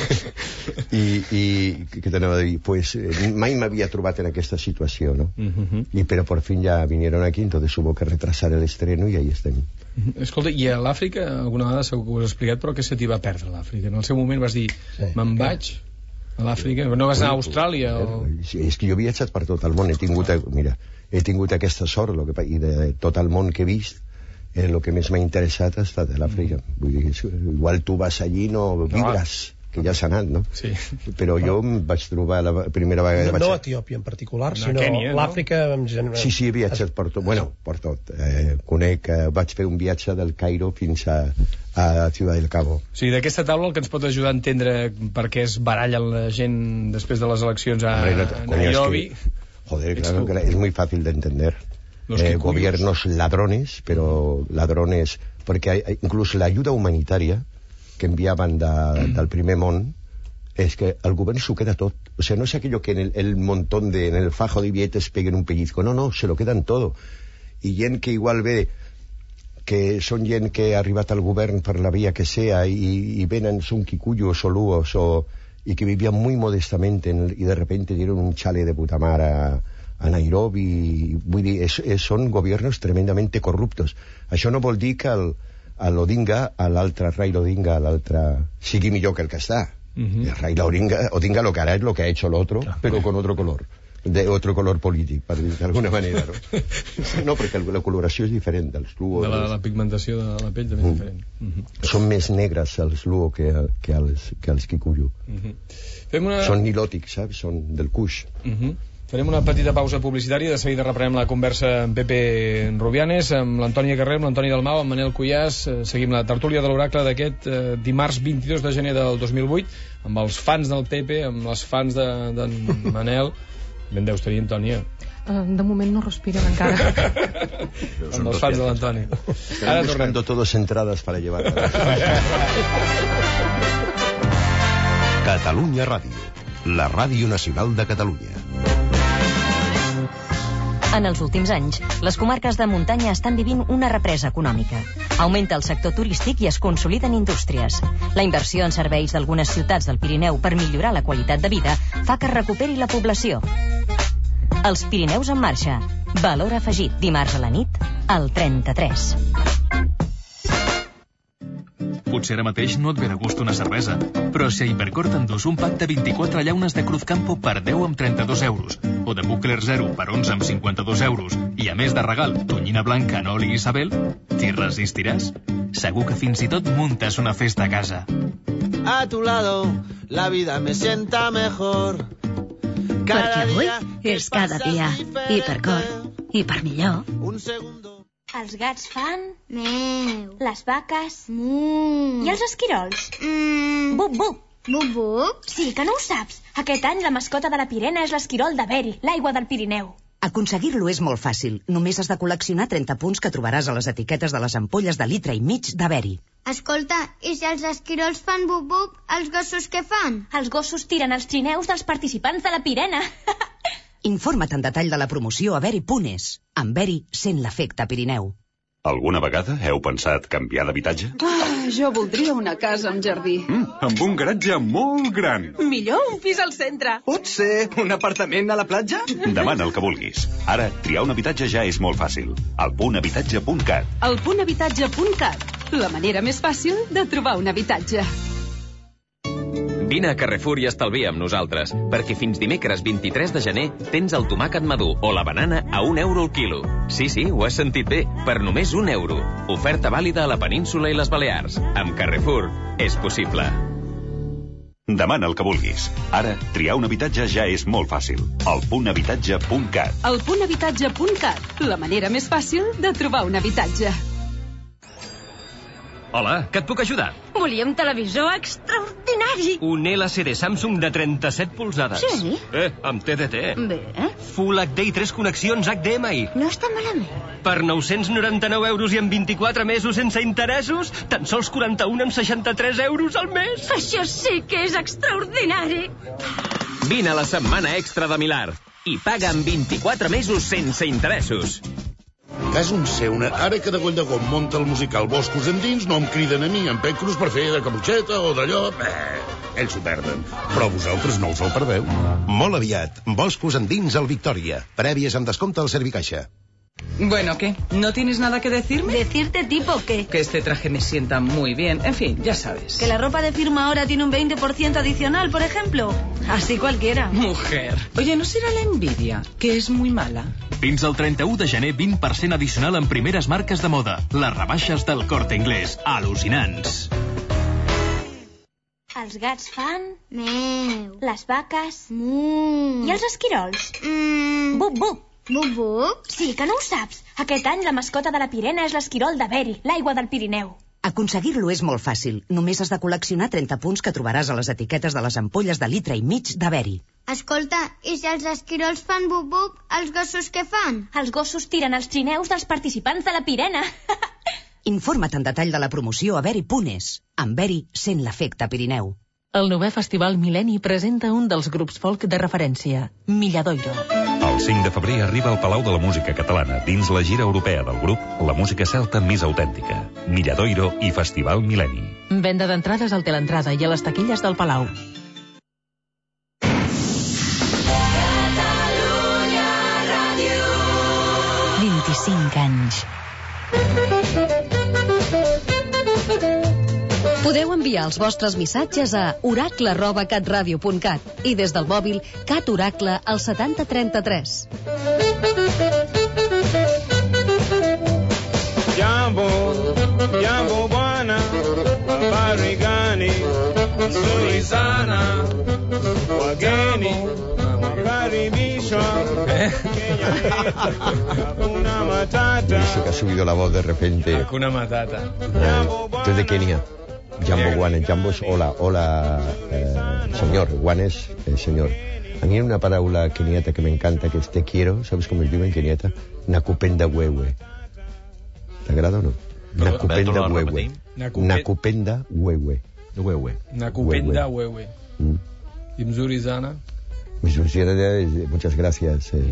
i, i què t'anava a dir? Pues eh, mai m'havia trobat en aquesta situació, no? Uh-huh. I però per fin ja vinieron aquí, entonces hubo que retrasar el estreno i ahí estem. Uh-huh. Escolta, i a l'Àfrica, alguna vegada segur que ho has explicat, però què se t'hi va perdre l'Àfrica? En el seu moment vas dir, sí. Me'n vaig a l'Àfrica, no vas anar a Austràlia? O... Sí, és que jo he viatjat per tot el món, he tingut... A, mira, he tingut aquesta sort, lo que, i de tot el món que he vist, el eh, que més m'ha interessat ha estat a l'Àfrica. Mm. Vull dir, igual tu vas allí no vibres, no. Que ja s'ha anat, no? Sí. Però jo em vaig trobar la primera vegada... No, no a Etiòpia en particular, no, sinó Kènia, l'Àfrica no? En general. Sí, sí, he viatjat per tot. Bueno, per tot. Eh, conec, eh, vaig fer un viatge del Cairo fins a, a Ciudad del Cabo. O sigui, d'aquesta taula el que ens pot ajudar a entendre per què es barallen la gent després de les eleccions a, Hombre, no, a Nairobi... Joder, claro, que es muy fácil de entender. Eh, gobiernos ladrones, pero ladrones... Porque hay, incluso la ayuda humanitaria que enviaban da, mm. del primer món es que el govern s'ho queda tot. O sea, no es aquello que en el, el montón de... en el fajo de billetes peguen un pellizco. No, no, se lo quedan todo. I gent que igual ve que són gent que ha arribat al govern per la via que sea y, y venen, son quicuyos o luos o... y que vivían muy modestamente en el, y de repente dieron un chale de puta mar a, a Nairobi. Vull dir, es, es, són gobiernos tremendamente corruptos. Això no vol dir que el, a l'Odinga, a l'altre Raila Odinga, a l'altre sigui millor que el que està. Uh-huh. El Raila Odinga, Odinga lo que hará es lo que ha hecho el otro, claro, pero con otro color. De otro color polític, per dir d'alguna manera, no? No, perquè la coloració és diferent dels luos. De la, la pigmentació de la pell també és mm. diferent. Uh-huh. Són més negres els luo que, que, els, que els kikuyu. Uh-huh. Una... Són nilòtics, saps? Són del Kush. Uh-huh. Farem una petita pausa publicitària, de seguida reprenem la conversa amb Pepe Rubianes, amb l'Antònia Carrer, amb l'Antoni Dalmau, amb Manel Cuyàs. Seguim la tertúlia de l'Oracle d'aquest eh, dimarts vint-i-dos de gener del dos mil vuit, amb els fans del Pepe, amb les fans de, de Manel. Ben deus tenir, Antònia. Uh, de moment no respiren encara. Amb els fans de l'Antoni. Ara tornem. Todos entradas para llevar. Catalunya Ràdio, la ràdio nacional de Catalunya. En els últims anys, les comarques de muntanya estan vivint una represa econòmica. Augmenta el sector turístic i es consoliden indústries. La inversió en serveis d'algunes ciutats del Pirineu per millorar la qualitat de vida fa que es recuperi la població. Els Pirineus en marxa. Valor afegit dimarts a la nit al trenta-tres. Potser ara mateix no et ve de gust una cervesa, però si a Hipercor t'endús un pack de vint-i-quatre llaunes de Cruz Campo per deu amb trenta-dos euros, o de Buckler Zero per onze amb cinquanta-dos euros, i a més de regal tonyina blanca en oli Isabel, t'hi resistiràs? Segur que fins i tot muntes una festa a casa. A tu lado, la vida me sienta mejor. Perquè avui és cada dia. Hipercor. I per millor. Un segundo. Els gats fan... Meu. Les vaques... Mu. I els esquirols? Mm. Bup, bup. Bup, bup? Sí, que no ho saps. Aquest any la mascota de la Pirena és l'esquirol de Beri, l'aigua del Pirineu. Aconseguir-lo és molt fàcil. Només has de col·leccionar trenta punts que trobaràs a les etiquetes de les ampolles de litre i mig de Beri. Escolta, i si els esquirols fan bup-bup, els gossos què fan? Els gossos tiren els trineus dels participants de la Pirena. Informa't en detall de la promoció a beri punt es. Amb Beri, sent l'efecte Pirineu. Alguna vegada heu pensat canviar d'habitatge? Ah, jo voldria una casa amb jardí. Mm, amb un garatge molt gran. Millor un pis al centre. Pot ser un apartament a la platja? Demana el que vulguis. Ara, triar un habitatge ja és molt fàcil. Al punt habitatge punt cat. El punt habitatge punt cat. La manera més fàcil de trobar un habitatge. Vine a Carrefour i estalvia amb nosaltres, perquè fins dimecres vint-i-tres de gener tens el tomàquet madur o la banana a un euro al quilo. Sí, sí, ho has sentit bé, per només un euro. Oferta vàlida a la península i les Balears. Amb Carrefour és possible. Demana el que vulguis. Ara, triar un habitatge ja és molt fàcil. Al punt habitatge punt cat. El punt habitatge punt cat. La manera més fàcil de trobar un habitatge. Hola, que et puc ajudar? Volia un televisor extraordinari. Un L C D Samsung de trenta-set polzades. Sí? Eh, amb T D T. Bé. Full H D i tres connexions H D M I. No està malament. Per nou-cents noranta-nou euros i en vint-i-quatre mesos sense interessos, tan sols quaranta-un amb seixanta-tres euros al mes. Això sí que és extraordinari. Vine a la setmana extra de Milar i paga en vint-i-quatre mesos sense interessos. Cas un seu, ara que de Golldegom munta el musical Boscos endins, no em criden a mi, en Pecrus, per fer de caputxeta o d'allò. Eh, ells s'ho perden, però vosaltres no us el perdeu. Molt aviat, Boscos endins al Victòria. Prèvies amb descompte al Servicaixa. Bueno, ¿qué? ¿No tienes nada que decirme? ¿Decirte tipo qué? Que este traje me sienta muy bien. En fin, ya sabes. ¿Que la ropa de firma ahora tiene un veinte por ciento adicional, por ejemplo? Así cualquiera. Mujer. Oye, ¿no será la envidia? Que es muy mala. Fins al trenta-u de gener, vint per cent addicional en primeres marques de moda. Les rebaixes del Corte Inglés. Al·lucinants. Els gats fan... Meu. Les vaques... Mu. I els esquirols? Mm. Bup, bup. Bup, bup? Sí, que no ho saps. Aquest any la mascota de la Pirena és l'esquirol de Beri, l'aigua del Pirineu. Aconseguir-lo és molt fàcil. Només has de col·leccionar trenta punts que trobaràs a les etiquetes de les ampolles de litre i mig de Beri. Escolta, i si els esquirols fan bup-bup, els gossos què fan? Els gossos tiren els trineus dels participants de la Pirena. Informa't en detall de la promoció a beri punt es. Amb Beri, sent l'efecte Pirineu. El novè Festival Mil·lenni presenta un dels grups folk de referència, Milladoiro. El cinc de febrer arriba al Palau de la Música Catalana, dins la gira europea del grup, la música celta més autèntica. Milladoiro i Festival Mil·lenni. Venda d'entrades al Teleentrada i a les taquilles del Palau. vint-i-cinc anys. Podeu enviar els vostres missatges a oracle arroba catradio punt cat i des del mòbil Cat Oracle al setanta trenta-tres. Jambo, Jambo Buana, Barigani, Surizana, Wageni, Garibisha, Hakuna Matata. Eso que ha subido la voz de repente. Hakuna Matata. Esto es de Kenia. Jambo Guanes, Jambo es hola, hola, eh, señor, Guanes, eh, señor. A mí hay una parábola keniata que me encanta, que es te quiero, ¿sabes cómo es digo en keniata? Nakupenda huehue. ¿Te agrada o no? Nakupenda huehue. Nakupenda huehue. Huehue. Nakupenda huehue. ¿Y Mzurizana? Mzurizana, muchas gracias. Eh.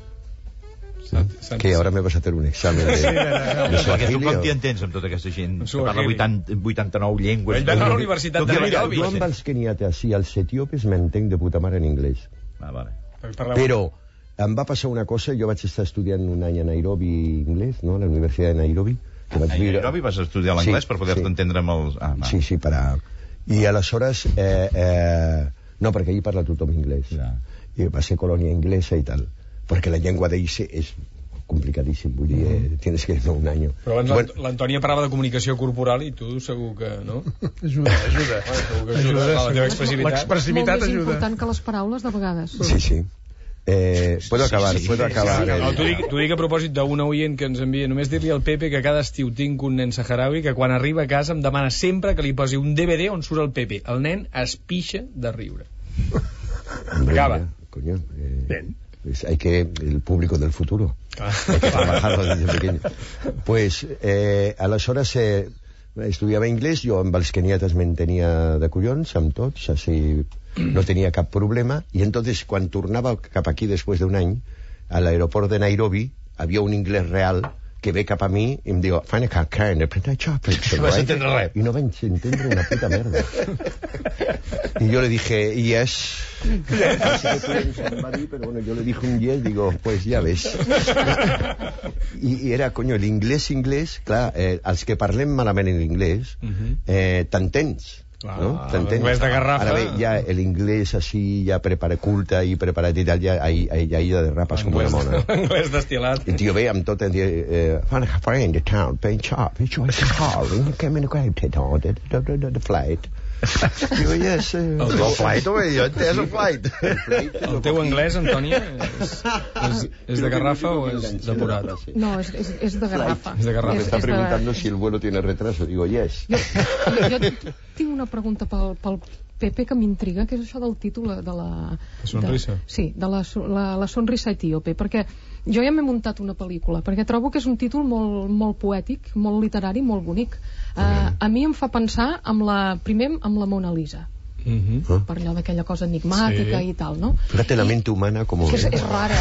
Que ara me vas a fer un examen de, de Swahili. Tu com t'hi entens amb tota aquesta gent que parla vuitanta, vuitanta-nou llengües? Ell va a la Universitat de Nairobi. Jo amb els keniates i els etiòpies m'entenc de puta mare en anglès. Ah, vale. Però em va passar una cosa, jo vaig estar estudiant un any a Nairobi anglès, no? A la Universitat de Nairobi. A Nairobi vas estudiar l'anglès per poder-te entendre amb els... Ah, sí, sí, per a... I aleshores... Eh, eh... No, perquè allí parla tothom anglès. I va ser colònia anglesa i tal. Perquè la llengua d'ells és complicadíssim, vull dir, eh, tienes que ir un any. Però abans bueno, l'Antònia parlava de comunicació corporal i tu segur que, no? Ajuda, ajuda. Bueno, segur que ajuda, ajuda. La teva expressivitat. L'expressivitat ajuda. Molt més ajuda. important que les paraules, de vegades. Sí, sí. Eh, puedo acabar, sí, sí, puedo sí, acabar. Sí, sí. El... No, t'ho dic, dic a propòsit d'un oient que ens envia, només dir-li al Pepe que cada estiu tinc un nen saharaui que quan arriba a casa em demana sempre que li posi un D V D on surt el Pepe. El nen es pixa de riure. Acaba. Coño, eh... Ben. pues hay que, el público del futuro, ah. hay que trabajarlo desde pequeño. Pues, eh, aleshores, eh, estudiava anglès, jo amb els kenietes me'n tenia de collons, amb tots, així no tenia cap problema, i entonces, quan tornava cap aquí després d'un any, a l'aeroport de Nairobi, havia un inglès real que ve cap a mi i em diu, fan a carn, aprendre chocolate. No vas entendre res. I no vaig entendre una puta merda. Y yo le dije, yes. Yes. Pero bueno, yo le dije un yes, digo, pues ya ves. I, i era, coño, l'inglès, inglès, clar, eh, els que parlem malament en l'inglès, eh, t'entens. ¿no? L'anglès de garrafa. Ara bé, ja l'inglès així, ja preparat, culte i preparat i tal, ja, ahí, ahí, ahí ja derrapes com una mona. L'anglès destilat. I el tio ve amb tot el dia, eh, fan a friend de town, paying chop, it's your car, and you came in a grave to the, the, the, the flight. Digo, yes, eh, el el flight, home, jo he entès el flight. El teu anglès, Antònia, és, és, és de garrafa o és depurat? No, és, és, és de garrafa. És de garrafa. Me està preguntando si el vuelo tiene retraso. Digo, yes. Jo, jo, jo tinc una pregunta pel, pel Pepe que m'intriga, que és això del títol de la... La sonrisa? De, sí, de la, la, la sonrisa etíope, perquè jo ja m'he muntat una pel·lícula, perquè trobo que és un títol molt, molt poètic, molt literari, molt bonic. Uh, a mi em fa pensar amb la, primer amb la Mona Lisa. Uh-huh. Uh. Per allò d'aquella cosa enigmàtica, sí, i tal, no? Fíjate la mente humana com... És, és rara,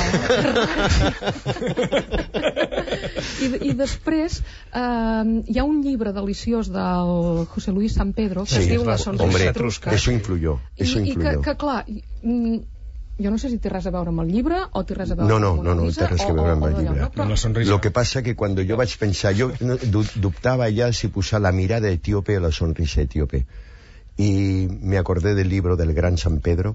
eh? I, I després uh, hi ha un llibre deliciós del José Luis San Pedro que sí, es diu La sonrisa etrusca. Eso influyó, eso I, influyó. I que, que clar, jo no sé si té res a veure amb el llibre o té res a veure no, no, amb la Mona Lisa. No, no, no té res a veure amb el llibre. No, però... Lo que pasa que cuando yo vaig pensar, yo dubtaba ya si posar la mirada etíope o la sonrisa etíope. Y me acordé del libro del gran San Pedro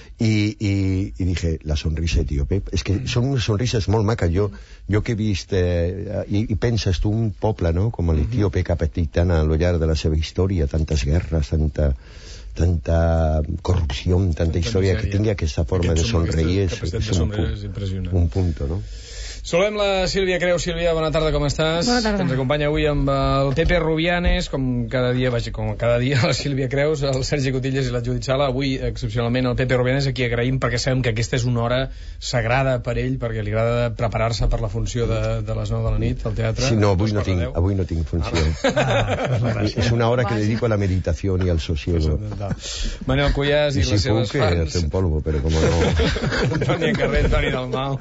y, y, y dije, la sonrisa etíope. És que són unes sonrises molt maques. Jo, jo que he vist, eh, i, i penses tu, un poble, no?, com l'etíope, que ha patit tant a lo llarg de la seva història, tantes guerres, tanta, tanta corrupció, tanta història, que tingui aquesta forma de somreir és, és un, punt, un punto, no? Saludem la Sílvia Creus. Sílvia, bona tarda, com estàs? Bona tarda. Ens acompanya avui amb el Pepe Rubianes, com cada dia, vaja, com cada dia, la Sílvia Creus, el Sergi Cotillas i la Judit Sala. Avui, excepcionalment, el Pepe Rubianes, a qui agraïm, perquè sabem que aquesta és una hora sagrada per ell, perquè li agrada preparar-se per la funció de, de les nou de la nit al teatre. Sí, no, avui no tinc, avui no tinc funció. Ah, és una hora que dedico a la meditació i al sosiego. Manel Cuyàs i, i si les seves puc, fans. I si puc, polvo, però com no... Antoni Carrer, Antoni Dalmau.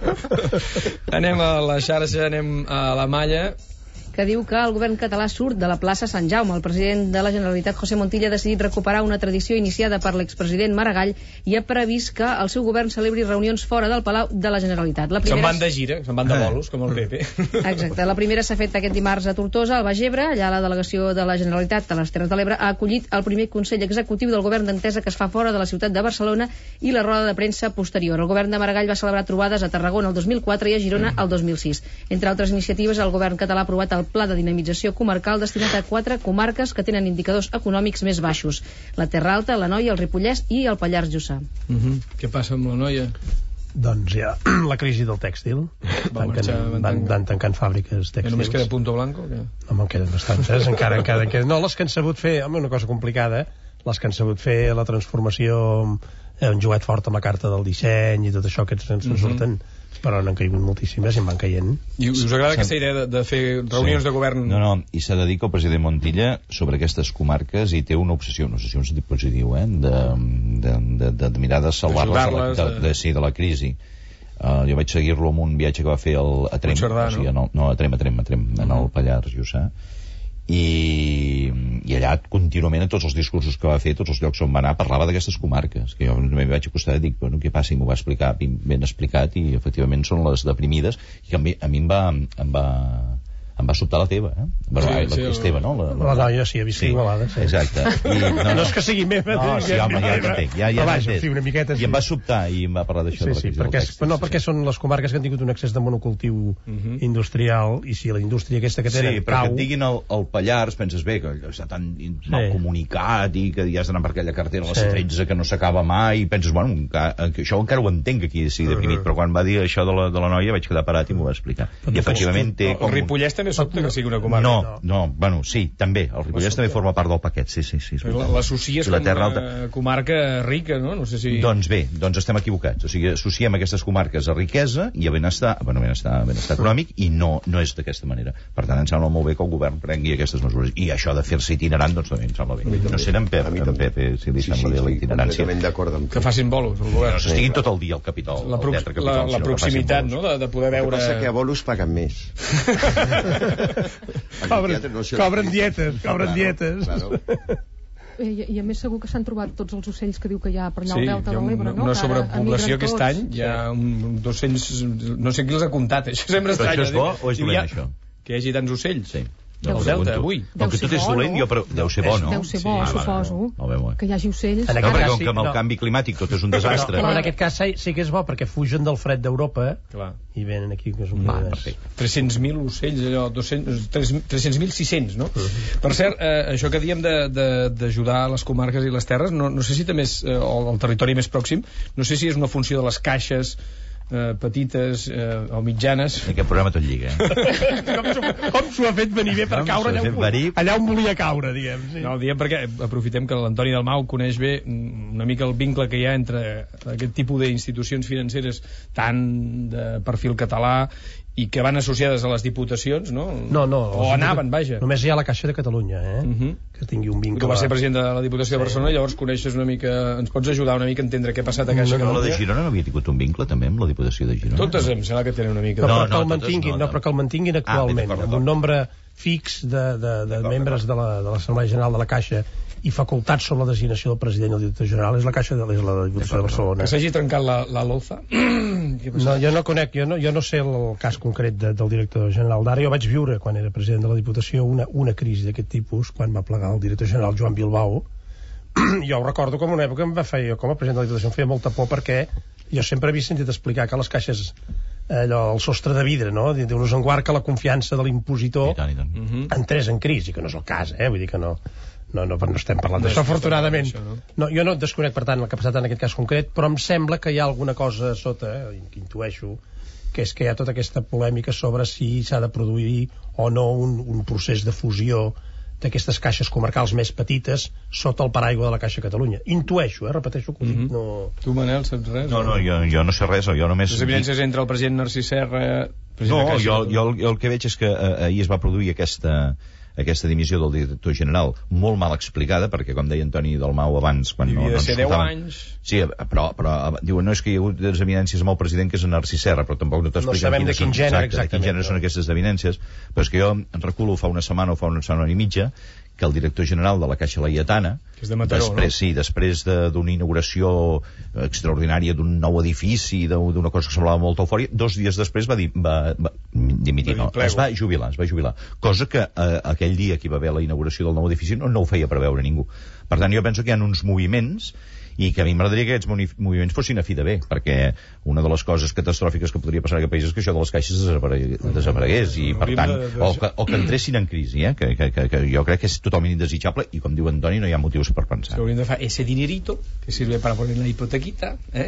Anem a la xarxa, anem a la malla, que diu que el govern català surt de la plaça Sant Jaume. El president de la Generalitat, José Montilla, ha decidit recuperar una tradició iniciada per l'expresident Maragall i ha previst que el seu govern celebri reunions fora del Palau de la Generalitat. La primera... Se'n van de gira, se'n van de bolos, com el Pepe. Exacte. La primera s'ha fet aquest dimarts a Tortosa, al Baix Ebre. Allà la delegació de la Generalitat a les Terres de l'Ebre ha acollit el primer Consell Executiu del Govern d'Entesa que es fa fora de la ciutat de Barcelona i la roda de premsa posterior. El govern de Maragall va celebrar trobades a Tarragona el dos mil quatre i a Girona el dos mil sis. Entre altres iniciatives, el govern català ha aprovat el Pla de Dinamització Comarcal destinat a quatre comarques que tenen indicadors econòmics més baixos: la Terra Alta, la Noia, el Ripollès i el Pallars Jussà. Uh -huh. Què passa amb la Noia? Doncs ja, la crisi del tèxtil. Va marxar, van, van, van tancant fàbriques tèxtils. I només queda Punto Blanco? O què? Home, en queden bastantes, encara, encara queden. No, les que han sabut fer, home, una cosa complicada, les que han sabut fer la transformació, un joguet fort amb la carta del disseny i tot això, que se'n uh-huh. surten, però n'han caigut moltíssimes i en van caient. I us agrada aquesta idea de, de fer reunions sí. de govern? No, no, i s'ha de dir que el president Montilla sobre aquestes comarques hi té una obsessió, una obsessió en sentit positiu, eh? de, de, de, de, de mirar de salvar-les de, de, de, de, sí, de la crisi. Uh, jo vaig seguir-lo amb un viatge que va fer el, a Trem, Puigcerdà, o sigui, no? No, a Trem, a Trem, a Trem, en el Pallars Jussà. I, i allà contínuament en tots els discursos que va fer, tots els llocs on va anar, parlava d'aquestes comarques, que jo me vaig acostar i dic, bueno, què passa? I m'ho va explicar ben explicat, i efectivament són les deprimides, i que a mi, a mi em va em va em va sobtar la teva, eh? Bueno, sí, la, sí, la teva, no? La, la, la noia, sí, he vist sí, igualada, sí. Exacte. I, no, no, no és que sigui meva. No, sí, home, ja t'entenc. Ja, ja vaja, en fi, una miqueta, sí. I em va sobtar, i em va parlar d'això. Sí, de la sí, crisi perquè, del tèxtil, no, sí, perquè sí. són les comarques que han tingut un excés de monocultiu uh-huh. industrial, i si la indústria aquesta que tenen sí, però cau... que et diguin el, el Pallars, penses bé, que està tan mal sí. comunicat, i que ja has d'anar per aquella cartera a la C tretze que no s'acaba mai, i penses, bueno, que això encara ho entenc, que aquí sigui deprimit, uh-huh. però quan va dir això de la, de la noia vaig quedar parat i m'ho va explicar. I efectivament té... El Ripollès també també sobta que sigui una comarca. No, no, bueno, sí, també. El Ripollès també forma part del paquet, sí, sí. sí L'associes com una comarca rica, no? No sé si... Doncs bé, doncs estem equivocats. O sigui, associem aquestes comarques a riquesa i a benestar, bueno, benestar, benestar econòmic, i no, no és d'aquesta manera. Per tant, em sembla molt bé que el govern prengui aquestes mesures. I això de fer-se itinerant, doncs també em sembla bé. No sé en Pep, en Pep si li sembla bé la itinerància. Que facin bolos, el govern. No s'estiguin tot el dia al Capitol, la, al Teatre Capitol. La, la proximitat, no?, de, de poder veure... El que passa que a bolos paguen més. Cobren, no cobren dietes, cobren claro, dietes. Claro. I, I a més segur que s'han trobat tots els ocells que diu que hi ha per allà sí, al Delta de l'Ebre, no? Una sobrepoblació aquest any, hi ha un dos-cents... No sé qui els ha comptat, això sempre estranya. Però això és bo o és dolent, això? Que hi hagi tants ocells? Sí. Del Delta, avui. Com que tot és dolent, jo, però deu ser bo, no? Deu ser bo, sí, suposo. Ah, bé, que hi hagi ocells. No, perquè com que amb el canvi climàtic tot és un desastre. Però en aquest cas sí que és bo, perquè fugen del fred d'Europa i venen aquí, que és un Va, més... tres-cents mil ocells, allò, tres-cents mil sis-cents, no? Uh-huh. Per cert, eh, això que diem d'ajudar les comarques i les terres, no, no sé si també és, eh, el territori més pròxim, no sé si és una funció de les caixes, Eh, petites eh, o mitjanes. Aquest programa tot lliga, eh? Com s'ho ha fet venir bé per com caure allà on, allà on volia caure, diguem. Sí. No, diem perquè aprofitem que l'Antoni Dalmau coneix bé una mica el vincle que hi ha entre aquest tipus d'institucions financeres tan de perfil català i que van associades a les diputacions, no? No, no. O anaven, vaja. Només hi ha la Caixa de Catalunya, eh? Uh-huh. Que tingui un vincle... Tu vas ser president de la Diputació sí. de Barcelona, llavors coneixes una mica... Ens pots ajudar una mica a entendre què ha passat a Caixa no, Catalunya? No, la de Girona no havia tingut un vincle, també, amb la Diputació de Girona? Totes em sembla que tenen una mica... No, no, però, no, que el mantinguin, no, no, però que el mantinguin actualment, ah, amb un nombre fix de, de, de membres de l'Assemblea General de la Caixa i facultats sobre la designació del president i el director general és la Caixa de, és la Diputació de Barcelona. Que s'hagi trencat la, la LOFA? No, jo no conec, jo no, jo no sé el cas concret de, del director general d'ara. Jo vaig viure, quan era president de la Diputació, una, una crisi d'aquest tipus, quan va plegar el director general Joan Bilbao. Jo ho recordo com una època em va fer, jo com a president de la Diputació em feia molta por perquè jo sempre havia sentit explicar que les caixes allò, el sostre de vidre, no? Déu-nos en guard que la confiança de l'impositor entrés en crisi, que no és el cas, eh? Vull dir que no... No, no, no estem parlant d'això, afortunadament. Això, no? No, jo no desconec, per tant, el que ha passat en aquest cas concret, però em sembla que hi ha alguna cosa sota, eh, que intueixo, que és que hi ha tota aquesta polèmica sobre si s'ha de produir o no un, un procés de fusió d'aquestes caixes comarcals més petites sota el paraigua de la Caixa Catalunya. Intueixo, eh, repeteixo que ho dic, no... Tu, Manel, saps res? No, no, jo, jo no sé res, jo només... Les evidències entre el president Narcís Serra... No, jo, jo, jo el que veig és que eh, ahir es va produir aquesta... aquesta dimissió del director general molt mal explicada, perquè com deia Antoni Dalmau abans, quan no, no ens ser deu anys. Sí, però, però diuen, no és que hi ha hagut desavinences amb el president que és en Narcís Serra, però tampoc no t'expliquen no sabem de quin gènere exactament, de quin gènere no. són aquestes desavinences, però és que jo em reculo fa una setmana o fa una setmana i mitja que el director general de la Caixa Laietana, que és de Mataró, després, no? sí, després d'una de, inauguració extraordinària d'un nou edifici, d'una cosa que semblava molta eufòria, dos dies després va, di, va, va dimitir, no, es va jubilar, es va jubilar, cosa que eh, aquell dia que hi va haver la inauguració del nou edifici no, no ho feia preveure ningú. Per tant, jo penso que hi ha uns moviments i que a mi m'agradaria que aquests moviments fossin a fi de bé, perquè una de les coses catastròfiques que podria passar en aquest país és que això de les caixes desaparegués, desaparegués i per tant, o que, o que entressin en crisi, eh? que, que, que, que jo crec que és totalment indesitjable i com diu Antoni no hi ha motius per pensar. S'hauríem de fer ese dinerito que sirve para poner la hipotequita, eh?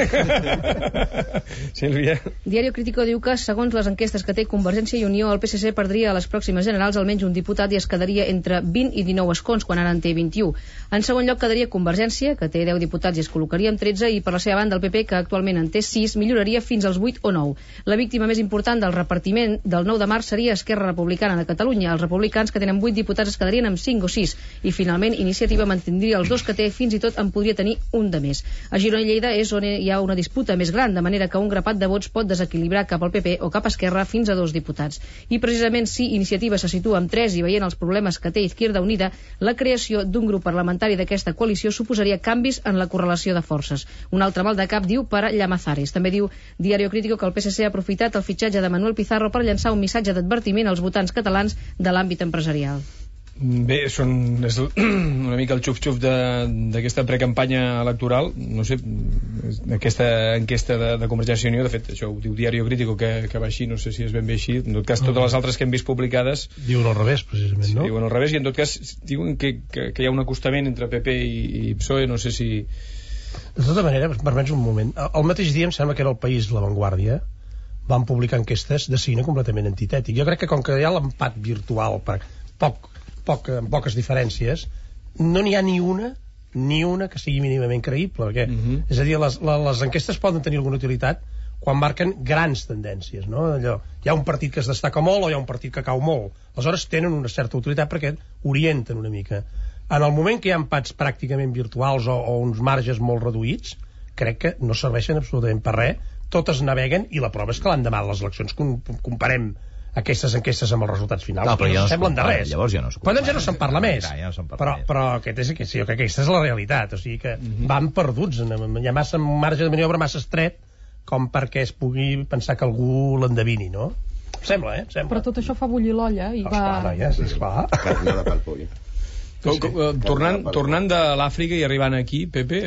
Sílvia. Diario Crítico diu que segons les enquestes que té Convergència i Unió el P S C perdria a les pròximes generals almenys un diputat i es quedaria entre vint i dinou escons quan ara en té vint-i-u. En segon lloc quedaria Convergència, que té deu diputats i es col·locaria amb tretze, i per la seva banda el P P, que actualment en té sis, milloraria fins als vuit o nou. La víctima més important del repartiment del nou de març seria Esquerra Republicana de Catalunya. Els republicans, que tenen vuit diputats, es quedarien amb cinc o sis, i finalment Iniciativa mantindria els dos que té, fins i tot en podria tenir un de més. A Girona i Lleida és on hi ha una disputa més gran, de manera que un grapat de vots pot desequilibrar cap al P P o cap a Esquerra fins a dos diputats. I precisament si Iniciativa se situa amb tres i veient els problemes que té Izquierda Unida, la creació d'un grup parlamentari d'aquesta coalició suposaria canvis en la correlació de forces. Un altre mal de cap, diu, per a Llamazares. També diu Diario Crítico que el P S C ha aprofitat el fitxatge de Manuel Pizarro per llançar un missatge d'advertiment als votants catalans de l'àmbit empresarial. Bé, són, és una mica el xuf-xuf d'aquesta precampanya electoral. No sé, aquesta enquesta de, de Convergència i Unió, de fet, això ho diu Diario Crítico, que, que va així, no sé si és ben bé així. En tot cas, totes les altres que hem vist publicades... Diuen al revés, precisament, no? Sí, diuen al revés, i en tot cas diuen que, que, que hi ha un acostament entre P P i, i P S O E, no sé si... De tota manera, permets un moment, el mateix dia em sembla que era El País, La Vanguardia, van publicar enquestes de signe completament antitètic. Jo crec que com que hi ha l'empat virtual per poc, poc, amb poques diferències, no n'hi ha ni una ni una que sigui mínimament creïble, perquè, uh-huh. és a dir, les, les enquestes poden tenir alguna utilitat quan marquen grans tendències, no? Allò, hi ha un partit que es destaca molt o hi ha un partit que cau molt. Aleshores tenen una certa utilitat perquè orienten una mica. En el moment que hi ha empats pràcticament virtuals o, o uns marges molt reduïts, crec que no serveixen absolutament per res, totes naveguen, i la prova és que l'endemà de les eleccions com, comparem aquestes enquestes amb els resultats finals, no, però ja no, no semblen de res. Llavors ja no es compara. Però doncs ja no se'n parla més. Ja, ja no parla però, més. però aquest és, sí, jo crec que aquesta és la realitat, o sigui que mm-hmm. van perduts, hi ha massa marge de maniobra massa estret com perquè es pugui pensar que algú l'endevini, no? Em sembla, eh? Em sembla. Però tot això fa bullir l'olla i no, va... Esclar, noia, sí, esclar. Carnada pel poll. Com, com, tornant, tornant de l'Àfrica i arribant aquí, Pepe,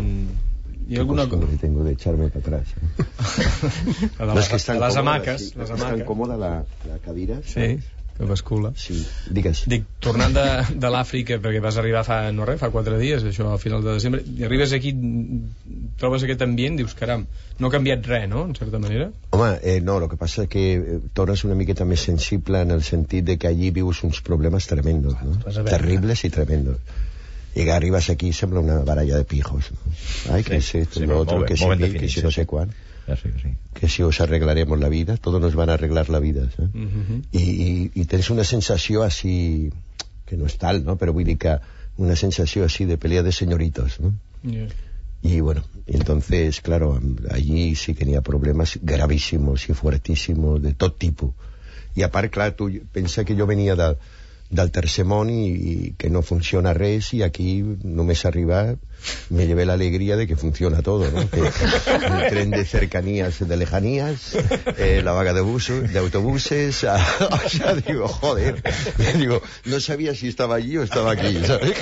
hi ha alguna cosa? Tengo de echarme para atrás. ¿eh? A la, no, es que a les hamaques. Sí, les és tan còmoda la, la cadira. Sí, que bascula. Sí, digues. Dic, tornant de, de l'Àfrica, perquè vas arribar fa, no res, fa quatre dies, això a final de desembre, i arribes aquí, trobes aquest ambient, dius, caram, no ha canviat res, no?, en certa manera? Home, eh, no, el que passa és que eh, tornes una miqueta més sensible en el sentit de que allí vius uns problemes tremendos, no? Terribles i tremendos. Y que arribas aquí sembla una baralla de pijos, ¿no? Ay, que sí, esto, sí, lo otro, que sí, que si no sé cuán. Ya sé que sí. Que si os arreglaremos la vida, todos nos van a arreglar la vida, ¿eh? Uh-huh. y, y, y tens una sensació así, que no és tal, ¿no? Pero vull dir que una sensació así de pelea de señoritos, ¿no? Yeah. Y bueno, entonces, claro, allí sí que n'hi ha problemes gravísimos y fuertísimos de tot tipus. I a part, clar, tu pensa que jo venia de, del tercer món i, i que no funciona res, i aquí només arribar me llevé la alegría de que funciona todo, ¿no? Que el tren de cercanías, de lejanías, eh, la vaga de, buses, de autobuses, a, o sea, digo, joder, digo, no sabía si estaba allí o estaba aquí, ¿sabes?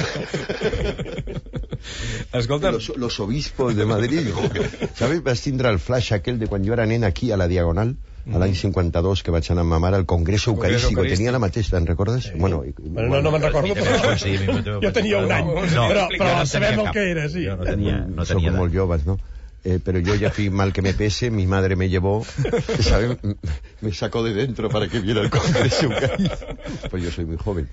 Escolta... Los, los obispos de Madrid, ¿sabes? Vas tindre el flash aquel de quan jo era nen aquí a la Diagonal, a l'any cinquanta-dos, que vaig anar a mamar al Congreso Eucarístico. Tenia la mateixa, te'n recordes? Sí. Bueno, bueno, no, no me'n recordo, però sí, jo tenia un any, no, però, però no sabem el cap. que era, sí. Jo no tenia, no tenia Som molt joves, no? Eh, pero yo ya fui mal que me pese, mi madre me llevó, ¿sabes? Me sacó de dentro para que viera el Congreso Eucarístico. Pues yo soy muy joven.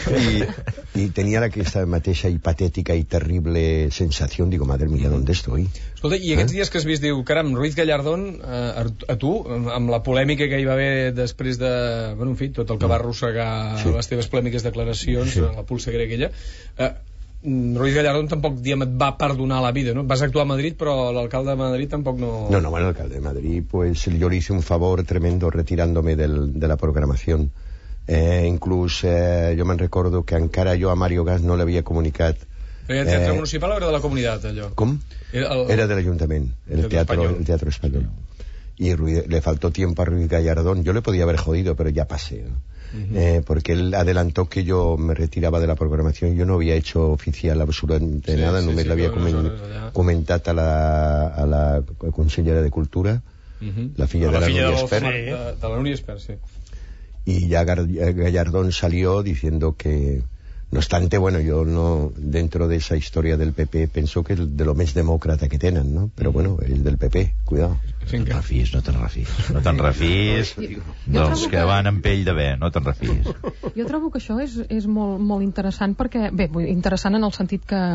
Y, y tenía la que esta mateixa y patética y terrible sensación, digo, madre mía, ¿dónde estoy? Escolta, i aquests eh? dies que has vist, diu, caram, Ruiz Gallardón, eh, a tu, amb la polèmica que hi va haver després de, bueno, en fi, tot el que va arrossegar sí. les teves polèmiques declaracions, sí. la polseguera aquella, eh, Ruiz Gallardón tampoc, diguem, et va perdonar la vida, ¿no? Vas actuar a Madrid, però l'alcalde de Madrid tampoc no... No, no, bueno, el alcalde de Madrid, pues yo le hice un favor tremendo retirándome del, de la programación. Eh, inclús eh, jo me'n recordo que encara jo a Mario Gas no l'havia comunicat. Però el teatre eh, municipal o era de la comunitat, allò? Com? Era, el, era de l'Ajuntament, el, el, teatro, el Teatro Español. Y Ruiz, le faltó tiempo a Ruiz Gallardón. Yo le podía haber jodido, pero ya pasé, ¿no? Uh-huh. eh, porque él adelantó que yo me retiraba de la programación. Yo no había hecho oficial absolutamente sí, nada, sí, només sí, l'havia comen comentat a la, a la consellera de Cultura, uh-huh. la filla de la, la Núria Espert. De, de la Núria Espert, sí. Y ya Gallardón salió diciendo que, no obstante, bueno, yo no, dentro de esa historia del P P, penso que es de lo més demòcrata que tenen, ¿no? Pero bueno, el del P P, cuidado. No te'n refis, no te'n refis. No te'n refis dels que van amb pell de bé, no te'n refis. Jo trobo que això és, és molt, molt interessant perquè, bé, interessant en el sentit que...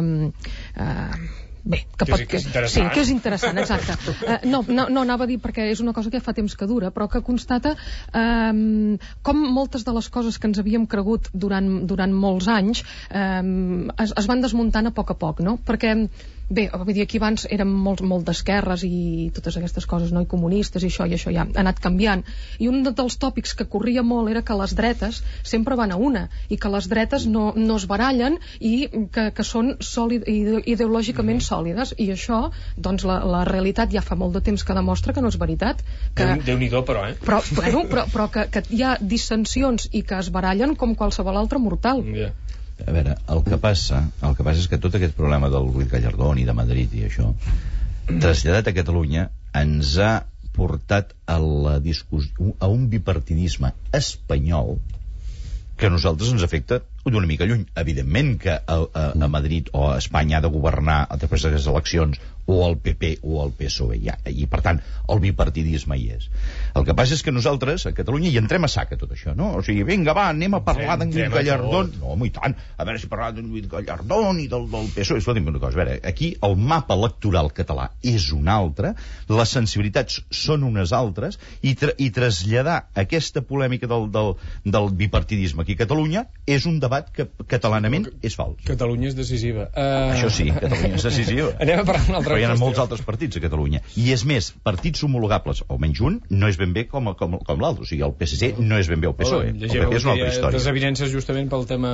Eh, Bé, que, pot, que, que sí, que és interessant, exacte. Uh, no, no, no, anava a dir perquè és una cosa que fa temps que dura, però que constata um, com moltes de les coses que ens havíem cregut durant, durant molts anys um, es, es van desmuntant a poc a poc, no? Perquè bé, vull dir, aquí abans érem molt, molt d'esquerres i totes aquestes coses, no? I comunistes i això i això ja ha anat canviant. I un dels tòpics que corria molt era que les dretes sempre van a una i que les dretes no, no es barallen i que, que són sòlid, ideològicament mm. sòlides. I això, doncs la, la realitat ja fa molt de temps que demostra que no és veritat. Que... Déu-n'hi-do, però, eh? Però, bueno, però, però que, que hi ha dissensions i que es barallen com qualsevol altre mortal. Yeah. A veure, el que passa el que passa és que tot aquest problema del Ruiz Gallardón i de Madrid i això, traslladat a Catalunya, ens ha portat a la discussió, a un bipartidisme espanyol que a nosaltres ens afecta d'una mica lluny. Evidentment que a, a, a Madrid o a Espanya ha de governar després de les eleccions o el P P o el P S O E, ja, i per tant el bipartidisme hi és. El que passa és que nosaltres a Catalunya hi entrem a sac a tot això, no? O sigui, vinga, va, anem a parlar d'en Lluís Gallardón. No, home, i tant, a veure si parlar d'en Lluís Gallardón i del, del P S O E. Escolta'm una cosa, a veure, aquí el mapa electoral català és un altre, les sensibilitats són unes altres, i, tra i traslladar aquesta polèmica del, del, del bipartidisme aquí a Catalunya és un debat que catalanament és fals. Catalunya és decisiva. Uh... Això sí, Catalunya és decisiva. Anem a parlar d'una altra. Però hi ha molts altres partits a Catalunya. I és més, partits homologables, almenys un, no és ben bé com, com, com l'altre. O sigui, el P S C no és ben bé el P S O E. El P P és una altra història. Desavinences justament pel tema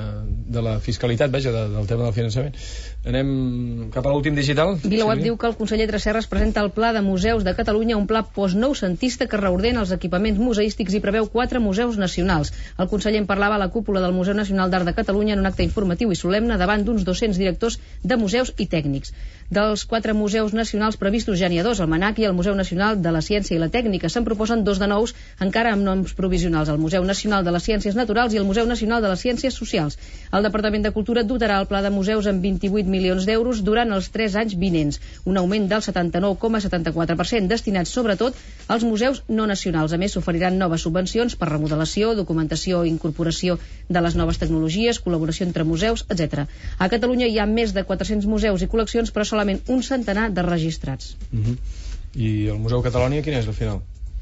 de la fiscalitat, vaja, de, del tema del finançament. Anem cap a l'últim digital. VilaWeb diu que el conseller Tresserras presenta el Pla de Museus de Catalunya, un pla postnoucentista que reordena els equipaments museístics i preveu quatre museus nacionals. El conseller en parlava a la cúpula del Museu Nacional d'Art de Catalunya en un acte informatiu i solemne davant d'uns dos-cents directors de museus i tècnics. Dels quatre museus nacionals previstos ja n'hi ha dos, el MNAC i el Museu Nacional de la Ciència i la Tècnica. Se'n proposen dos de nous, encara amb noms provisionals, el Museu Nacional de les Ciències Naturals i el Museu Nacional de les Ciències Socials. El Departament de Cultura dotarà el pla de museus amb vint-i-vuit milions d'euros durant els tres anys vinents, un augment del setanta-nou coma setanta-quatre per cent, destinats sobretot als museus no nacionals. A més, s'oferiran noves subvencions per remodelació, documentació i incorporació de les noves tecnologies, col·laboració entre museus, etcètera. A Catalunya hi ha més de quatre-cents museus i col·leccions, però solament un centenar de registrats. Uh-huh. I el Museu Catalònia quin és al final?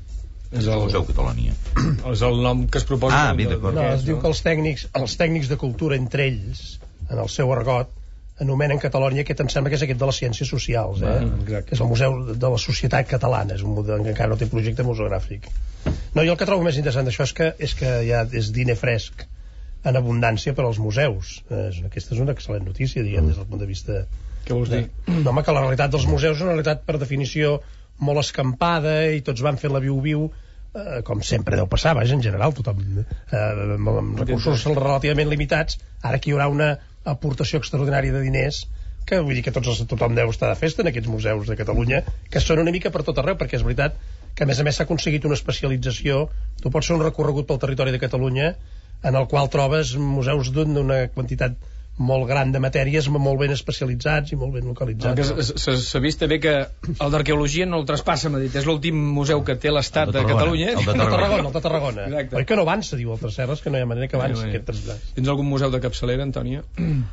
És el Museu Catalònia. És el nom que es proposa. Ah, bé, d'acord. No, es diu que els tècnics, els tècnics de cultura entre ells, en el seu argot, anomenen Catalònia, aquest em sembla que és aquest de les ciències socials, eh? Ah, que és el Museu de la Societat Catalana, és un museu que encara no té projecte museogràfic. No, jo el que trobo més interessant d'això és que, és que ja és diner fresc en abundància per als museus. Eh, aquesta és una excel·lent notícia, diguem, des del punt de vista... Què vols dir? No, home, que la realitat dels museus és una realitat per definició molt escampada i tots van fent la viu-viu, eh, com sempre deu passar, vaja, en general, tothom, eh, amb recursos relativament limitats. Ara aquí hi haurà una aportació extraordinària de diners que vull dir que tots, tothom deu estar de festa en aquests museus de Catalunya, que són una mica per tot arreu, perquè és veritat que a més a més s'ha aconseguit una especialització. Tu pots fer un recorregut pel territori de Catalunya en el qual trobes museus d'una quantitat molt gran de matèries, molt ben especialitzats i molt ben localitzats. S'ha vist també que el d'arqueologia no el traspassa, m'ha dit. És l'últim museu que té l'Estat de Catalunya. El de Tarragona, el de Tarragona. Oi que no avança, diu el Tresserras, que no hi ha manera que avanci aquest trasllat. Tens algun museu de capçalera, Antònia?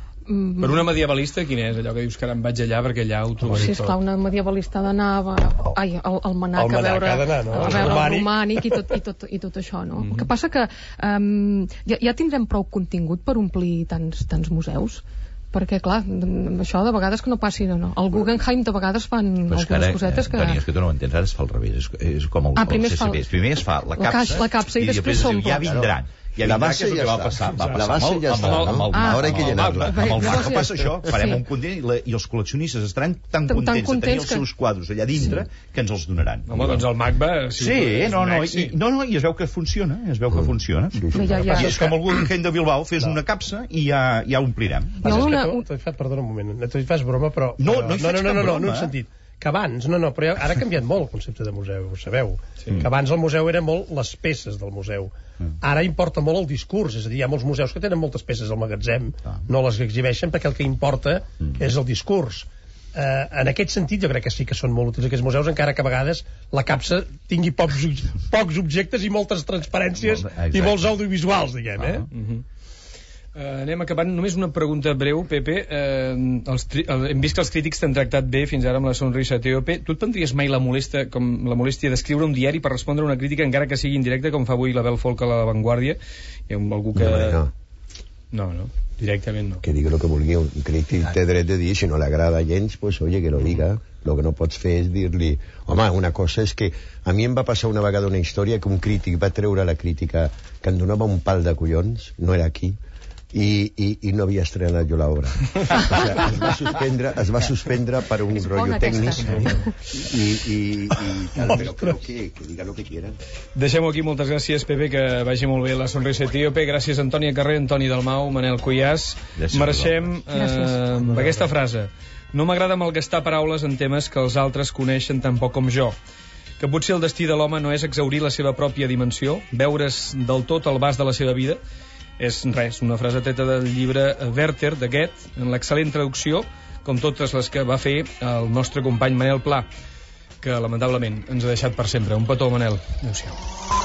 Per una medievalista, quin és? Allò que dius que ara em vaig allà perquè allà ho trobaré tot. Sí, esclar, una medievalista ha d'anar ai, al, al Manac a veure, no? a veure el romànic i tot, i, tot, i tot això, no? Mm-hmm. El que passa que um, ja, ja tindrem prou contingut per omplir tants, tants museus, perquè, clar, això de vegades que no passi, no? El Guggenheim de vegades fan algunes cara, cosetes que... Toni, és que tu no ho entens, ara es fa al revés, és, és com el, ah, el C C B. Fa... Primer es fa la capsa, la capsa i, i després s'omple. Ja vindran. Ja la base ja va està. passar, va passar la base ja està. Amb el ah, ara hay que llenarla. Amb el MAC passa això, farem un continent i, la, i els col·leccionistes estaran tan contents de tenir els seus quadros allà dintre que ens els donaran. Home, doncs el MAC va... Sí, no, no, i, no, no, i es veu que funciona, es veu que funciona. I és com el Guggenheim de Bilbao, fes una capsa i ja, ja omplirem. Perdona un moment, tu hi fas broma, però... No, no hi faig cap broma. No he sentit. Que abans, no, no, però ara ha canviat molt el concepte de museu, ho sabeu. Sí. Que abans el museu era molt les peces del museu. Ara importa molt el discurs, és a dir, hi ha molts museus que tenen moltes peces al magatzem, ah. no les exhibeixen perquè el que importa mm. és el discurs. Eh, en aquest sentit jo crec que sí que són molt útils aquests museus, encara que a vegades la capsa tingui pocs, pocs objectes i moltes transparències Exacte. I molts audiovisuals, diguem, eh? Ah. Mm-hmm. Uh, anem acabant. Només una pregunta breu, Pepe. Uh, els tri... Hem vist que els crítics t'han tractat bé fins ara amb la sonrisa etíope. Tu et prendries mai la, molesta, com la molèstia d'escriure un diari per respondre a una crítica encara que sigui indirecta, com fa avui la Bel Folk a La Vanguardia? Hi ha algú que... No, no. No, no, directament no. Que digui el que vulgui. Un crític té dret de dir, si no li agrada gens, pues oye, que lo diga. Lo que no pots fer és dir-li... Home, una cosa és que a mi em va passar una vegada una història que un crític va treure la crítica que em donava un pal de collons, no era aquí, i, i, i no havia estrenat jo l'obra. O sigui, es va suspendre, es va suspendre per un rotllo tècnic i, i, i tal, però creo que, que diga lo que quieran. Deixem-ho aquí, moltes gràcies, Pepe, que vagi molt bé la sonrisa etíope. Gràcies, Antònia Carrer, Antoni Dalmau, Manel Cuyàs. Marxem eh, amb aquesta frase. No m'agrada malgastar paraules en temes que els altres coneixen tan poc com jo. Que potser el destí de l'home no és exhaurir la seva pròpia dimensió, veure's del tot al vas de la seva vida, És res, una frase treta del llibre Werther, de Goethe, en l'excel·lent traducció, com totes les que va fer el nostre company Manel Pla, que lamentablement ens ha deixat per sempre. Un petó, Manel. Adéu-siau.